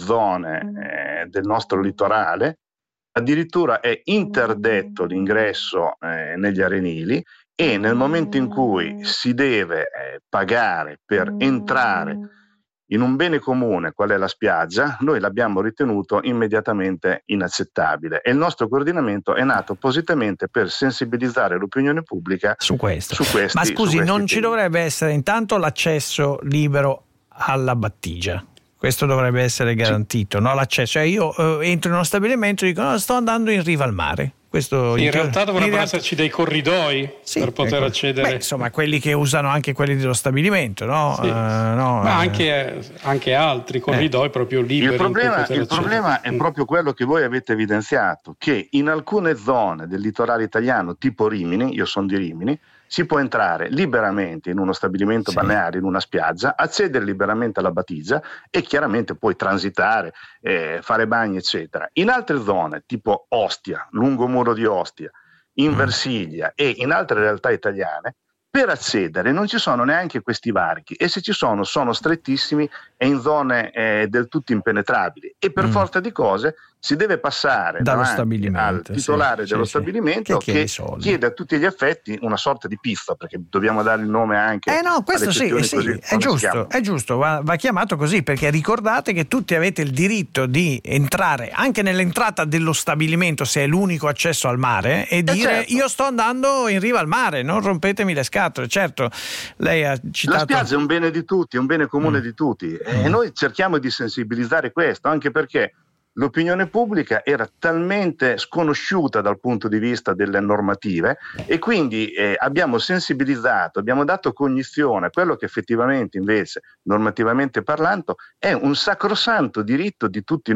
zone eh, del nostro litorale addirittura è interdetto l'ingresso eh, negli arenili, e nel momento in cui si deve eh, pagare per entrare in un bene comune qual è la spiaggia, noi l'abbiamo ritenuto immediatamente inaccettabile, e il nostro coordinamento è nato appositamente per sensibilizzare l'opinione pubblica su questo. Su questi, Ma scusi, su non questi ci temi. dovrebbe essere intanto l'accesso libero alla battigia? Questo dovrebbe essere garantito, no? L'accesso, cioè io eh, entro in uno stabilimento e dico no, sto andando in riva al mare. Questo in realtà dovrebbero in realtà... esserci dei corridoi sì, per poter ecco. accedere. Beh, insomma, quelli che usano anche quelli dello stabilimento, no? Sì. Uh, no Ma uh... anche, anche altri corridoi eh. proprio liberi. Il problema, il accedere. problema è proprio quello che voi avete evidenziato, che in alcune zone del litorale italiano, tipo Rimini, io sono di Rimini, si può entrare liberamente in uno stabilimento sì. balneare, in una spiaggia, accedere liberamente alla battigia e chiaramente poi transitare, eh, fare bagni, eccetera. In altre zone, tipo Ostia, lungomuro di Ostia, in mm. Versilia e in altre realtà italiane, per accedere non ci sono neanche questi varchi, e se ci sono sono strettissimi e in zone eh, del tutto impenetrabili, e per mm. forza di cose si deve passare dallo al titolare sì, dello sì, stabilimento sì. Che, che chiede, chiede a tutti gli effetti una sorta di pista, perché dobbiamo dare il nome anche eh no questo sì, sì così, è giusto, è giusto va, va chiamato così, perché ricordate che tutti avete il diritto di entrare anche nell'entrata dello stabilimento, se è l'unico accesso al mare, e dire certo. io sto andando in riva al mare, non rompetemi le scatole. Certo, lei ha citato la spiaggia è un bene di tutti, è un bene comune mm. di tutti, mm. e noi cerchiamo di sensibilizzare questo, anche perché l'opinione pubblica era talmente sconosciuta dal punto di vista delle normative, e quindi eh, abbiamo sensibilizzato, abbiamo dato cognizione a quello che effettivamente invece, normativamente parlando, è un sacrosanto diritto di tutti noi.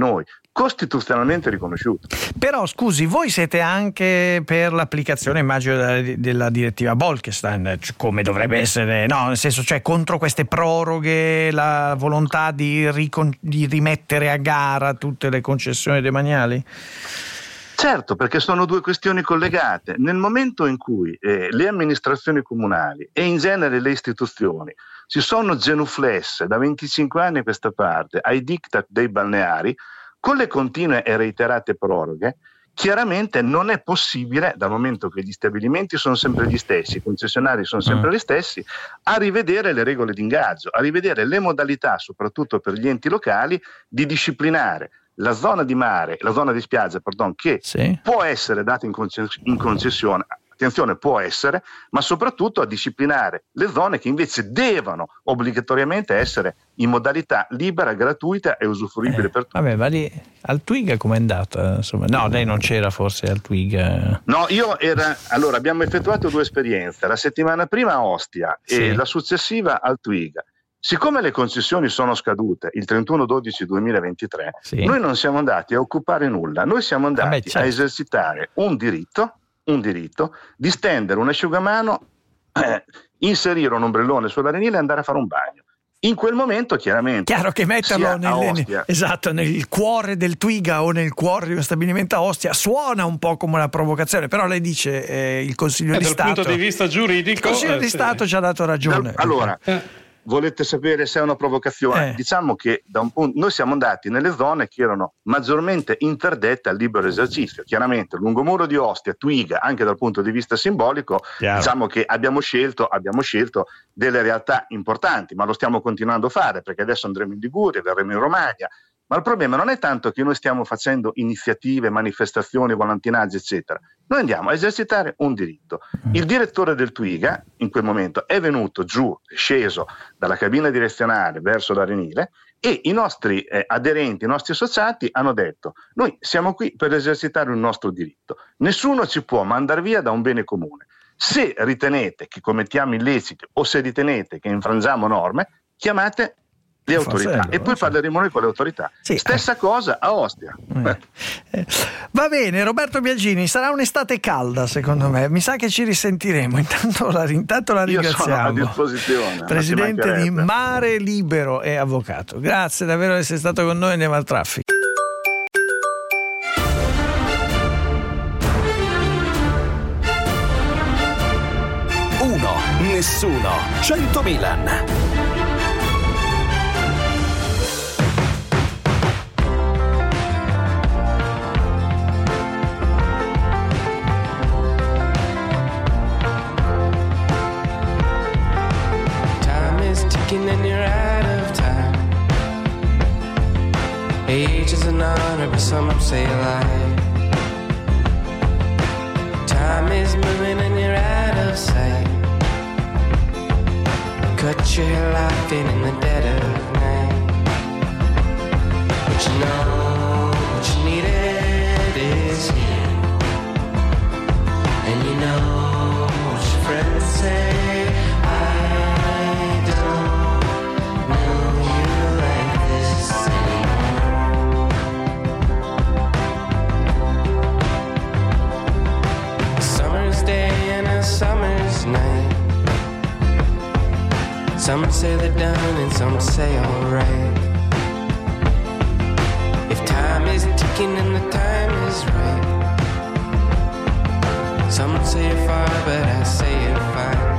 costituzionalmente riconosciuto. Però scusi, voi siete anche per l'applicazione, immagino, della, della direttiva Bolkestein, come dovrebbe essere, no, nel senso, cioè contro queste proroghe, la volontà di, ricon- di rimettere a gara tutte le concessioni demaniali? Certo, perché sono due questioni collegate. Nel momento in cui eh, le amministrazioni comunali e in genere le istituzioni si sono genuflesse da venticinque anni a questa parte ai diktat dei balneari, con le continue e reiterate proroghe, chiaramente non è possibile, dal momento che gli stabilimenti sono sempre gli stessi, i concessionari sono sempre mm. gli stessi, a rivedere le regole di ingaggio, a rivedere le modalità, soprattutto per gli enti locali, di disciplinare la zona di mare, la zona di spiaggia, pardon, che sì. può essere data in, concess- in concessione, attenzione, può essere, ma soprattutto a disciplinare le zone che invece devono obbligatoriamente essere in modalità libera, gratuita e usufruibile eh, per tutti. Vabbè, ma lì al Twiga com'è andata? Insomma, no, lei non c'era forse al Twiga? No, io era. Allora, abbiamo effettuato due esperienze, la settimana prima a Ostia sì. e la successiva al Twiga. Siccome le concessioni sono scadute il trentuno dicembre duemilaventitré, sì. noi non siamo andati a occupare nulla, noi siamo andati Vabbè, certo. a esercitare un diritto, un diritto di stendere un asciugamano, eh, inserire un ombrellone sull'arenile e andare a fare un bagno. In quel momento chiaramente chiaro che metterlo nel, esatto, nel cuore del Twiga o nel cuore di uno stabilimento a Ostia suona un po' come una provocazione, però lei dice eh, il Consiglio eh, di dal Stato punto di vista giuridico il Consiglio eh, di sì. Stato ci ha dato ragione. Allora eh. volete sapere se è una provocazione? Eh. Diciamo che da un punto, noi siamo andati nelle zone che erano maggiormente interdette al libero esercizio. Chiaramente lungomuro di Ostia, Twiga, anche dal punto di vista simbolico, Chiaro. diciamo che abbiamo scelto, abbiamo scelto delle realtà importanti, ma lo stiamo continuando a fare perché adesso andremo in Liguria, verremo in Romagna. Ma il problema non è tanto che noi stiamo facendo iniziative, manifestazioni, volantinaggi, eccetera. Noi andiamo a esercitare un diritto. Il direttore del Twiga, in quel momento, è venuto giù, è sceso dalla cabina direzionale verso l'Arenile e i nostri eh, aderenti, i nostri associati hanno detto: noi siamo qui per esercitare il nostro diritto. Nessuno ci può mandare via da un bene comune. Se ritenete che commettiamo illeciti o se ritenete che infrangiamo norme, chiamate le autorità Forse, e poi so. parleremo noi con le autorità. Sì, Stessa eh. cosa a Ostia. Eh. Eh. Va bene, Roberto Biagini, sarà un'estate calda secondo me, mi sa che ci risentiremo. Intanto la, intanto la ringraziamo. Io sono a disposizione. Presidente di Mare Libero e avvocato. Grazie davvero di essere stato con noi. Andiamo al traffico. Uno, nessuno, cento Milan. And you're out of time. Age is an honor, but some say a lie. Time is moving and you're out of sight. Cut your hair laughing in the dead of night. But you know what you needed is here. And you know what your friends say. Summer's night. Some say they're done and some say alright. If time is ticking and the time is right. Some say you're far but I say you're fine.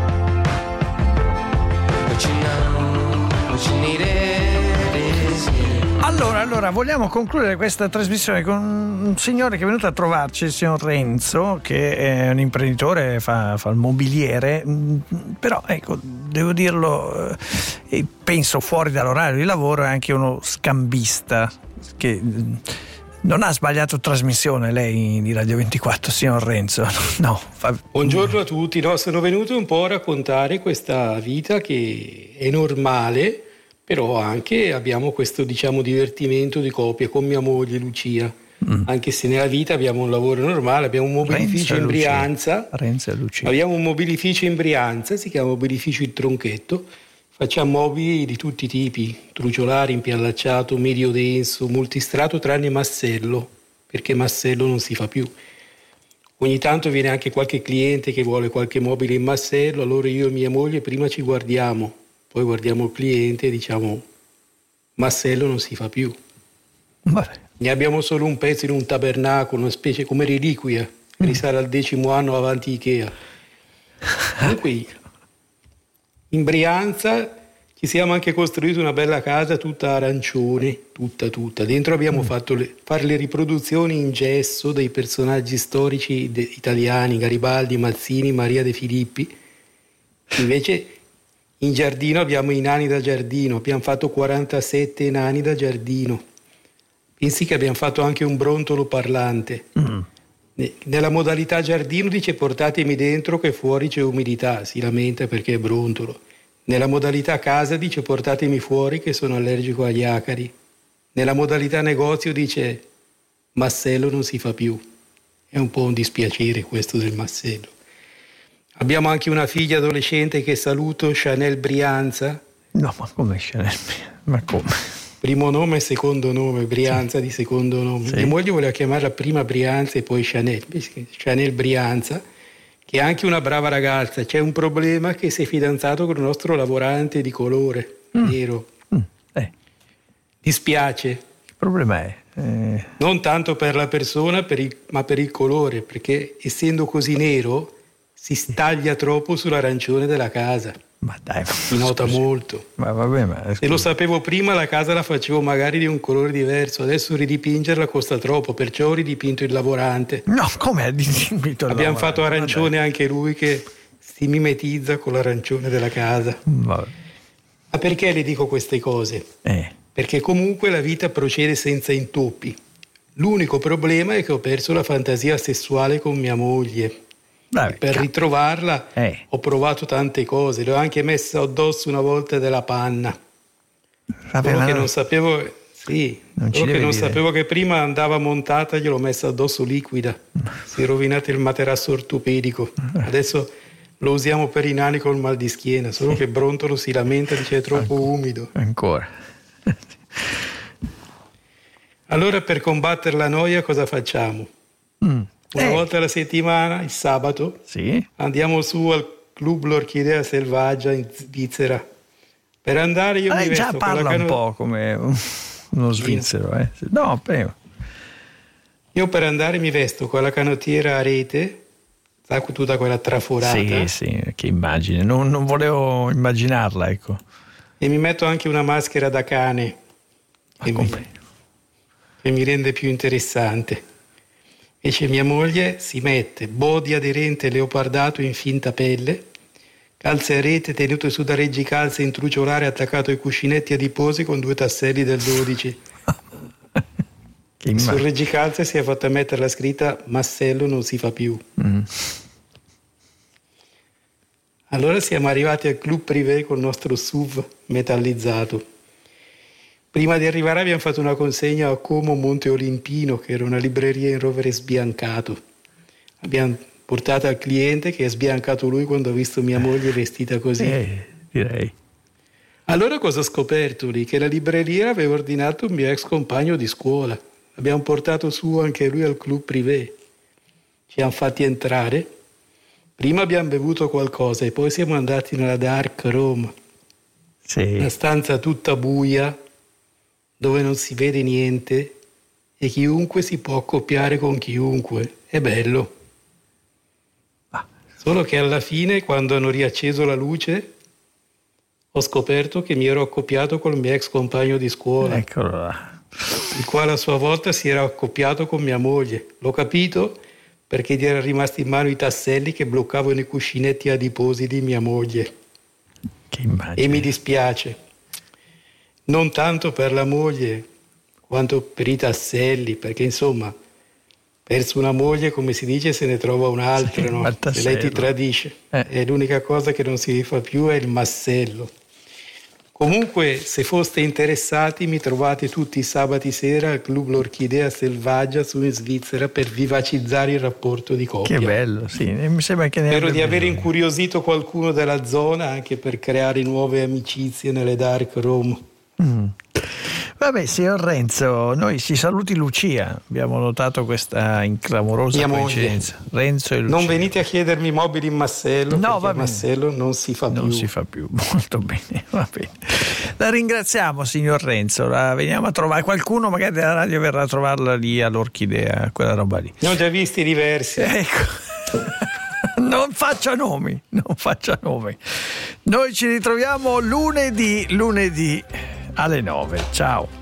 But you know what you needed is here. Allora, allora, vogliamo concludere questa trasmissione con un signore che è venuto a trovarci, il signor Renzo, che è un imprenditore, fa, fa il mobiliere, però ecco, devo dirlo, eh, penso fuori dall'orario di lavoro è anche uno scambista, che non ha sbagliato trasmissione lei di Radio ventiquattro, signor Renzo? No. Fa... Buongiorno a tutti, no, sono venuto un po' a raccontare questa vita che è normale, però anche abbiamo questo, diciamo, divertimento di coppia con mia moglie Lucia, mm. anche se nella vita abbiamo un lavoro normale, abbiamo un mobilificio in Brianza, Renzo e Lucia. Abbiamo un mobilificio in Brianza, si chiama mobilificio Il Tronchetto, Facciamo mobili di tutti i tipi, truciolari, impiallacciato, medio denso, multistrato tranne massello, perché massello non si fa più. Ogni tanto viene anche qualche cliente che vuole qualche mobile in massello, allora io e mia moglie prima ci guardiamo, poi guardiamo il cliente e diciamo massello non si fa più. Vabbè. Ne abbiamo solo un pezzo in un tabernacolo, una specie come reliquia, che risale al decimo anno avanti Ikea. Comunque, in Brianza ci siamo anche costruiti una bella casa tutta arancione, tutta tutta. Dentro abbiamo mm. fatto le, fare le riproduzioni in gesso dei personaggi storici de, italiani, Garibaldi, Mazzini, Maria De Filippi. Invece in giardino abbiamo i nani da giardino, abbiamo fatto quarantasette nani da giardino. Pensi che abbiamo fatto anche un brontolo parlante. Mm. Nella modalità giardino dice portatemi dentro che fuori c'è umidità, si lamenta perché è brontolo. Nella modalità casa dice portatemi fuori che sono allergico agli acari. Nella modalità negozio dice massello non si fa più. È un po' un dispiacere questo del massello. Abbiamo anche una figlia adolescente che saluto, Chanel Brianza. No, ma come Chanel? Ma come? Primo nome e secondo nome, Brianza sì. Di secondo nome. Sì. Mia moglie voleva chiamarla prima Brianza e poi Chanel. Chanel Brianza, che è anche una brava ragazza. C'è un problema che si è fidanzato con un nostro lavorante di colore, mm. nero. Mm. Eh. Dispiace. Il problema è? Eh... Non tanto per la persona, per il, ma per il colore, perché essendo così nero si staglia troppo sull'arancione della casa. Ma dai, ma si nota scusi. molto. Ma vabbè, ma se lo sapevo prima la casa la facevo magari di un colore diverso, adesso ridipingerla costa troppo, perciò ho ridipinto il lavorante. No, come ha dipinto il Abbiamo lavorante? fatto arancione anche lui che si mimetizza con l'arancione della casa. Vabbè. Ma perché le dico queste cose? Eh. Perché comunque la vita procede senza intoppi. L'unico problema è che ho perso la fantasia sessuale con mia moglie. Vabbè, per ritrovarla eh. ho provato tante cose, le ho anche messa addosso una volta della panna. Vabbè, Solo che no. non sapevo, sì, non, solo che non dire. sapevo che prima andava montata, gliel'ho messa addosso liquida. Si è rovinato il materasso ortopedico. Adesso lo usiamo per i nani col mal di schiena, solo che Brontolo si lamenta, dice è troppo An- umido. Ancora. Allora per combattere la noia cosa facciamo? Mm. Una eh. volta alla settimana, il sabato, sì. andiamo su al Club L'Orchidea Selvaggia in Svizzera. Per andare io eh, mi vesto già parla con la un po' come uno svizzero. Eh. No, prego. Io per andare mi vesto con la canottiera a rete, tutta quella traforata. Sì, sì, che immagine. Non, non volevo immaginarla, ecco. E mi metto anche una maschera da cane, che mi, che mi rende più interessante. Invece mia moglie si mette body aderente leopardato in finta pelle, calze a rete tenute su da reggicalze in truciolare attaccato ai cuscinetti adiposi con due tasselli del dodici. Sul reggicalze si è fatta mettere la scritta massello non si fa più. Mm. Allora siamo arrivati al Club Privé col nostro S U V metallizzato. Prima di arrivare abbiamo fatto una consegna a Como Monte Olimpino, che era una libreria in rovere sbiancato. Abbiamo portato al cliente che è sbiancato lui quando ha visto mia moglie vestita così. Eh, direi. Allora cosa ho scoperto lì? Che la libreria aveva ordinato un mio ex compagno di scuola. Abbiamo portato su anche lui al Club Privé. Ci hanno fatti entrare. Prima abbiamo bevuto qualcosa e poi siamo andati nella dark room. Sì. Una stanza tutta buia, dove non si vede niente e chiunque si può accoppiare con chiunque. È bello. Ah. Solo che alla fine, quando hanno riacceso la luce, ho scoperto che mi ero accoppiato col mio ex compagno di scuola. Eccolo là. Il quale a sua volta si era accoppiato con mia moglie. L'ho capito perché gli erano rimasti in mano i tasselli che bloccavano i cuscinetti adiposi di mia moglie. Che immagine. E mi dispiace. Non tanto per la moglie quanto per i tasselli, perché insomma, perso una moglie, come si dice, se ne trova un'altra, sì, no? Se lei ti tradisce. Eh. E l'unica cosa che non si rifà più è il massello. Comunque, se foste interessati, mi trovate tutti i sabati sera al Club L'Orchidea Selvaggia su in Svizzera per vivacizzare il rapporto di coppia. Che bello, sì, mi sembra che ne Spero abbia di aver bisogno. incuriosito qualcuno della zona anche per creare nuove amicizie nelle dark room. Mm. Vabbè, signor Renzo, noi si saluti Lucia. Abbiamo notato questa inclamorosa Mia moglie. coincidenza. Renzo e Lucia. Non venite a chiedermi mobili in Massello, No, perché va a bene. Massello non si fa Non più. si fa più, molto bene, va bene. La ringraziamo, signor Renzo. La veniamo a trovare. Qualcuno magari della radio verrà a trovarla lì all'Orchidea, quella roba lì. Ne ho già visti diversi. Ecco. Non faccia nomi, non faccia nomi. Noi ci ritroviamo lunedì, lunedì alle nove. Ciao.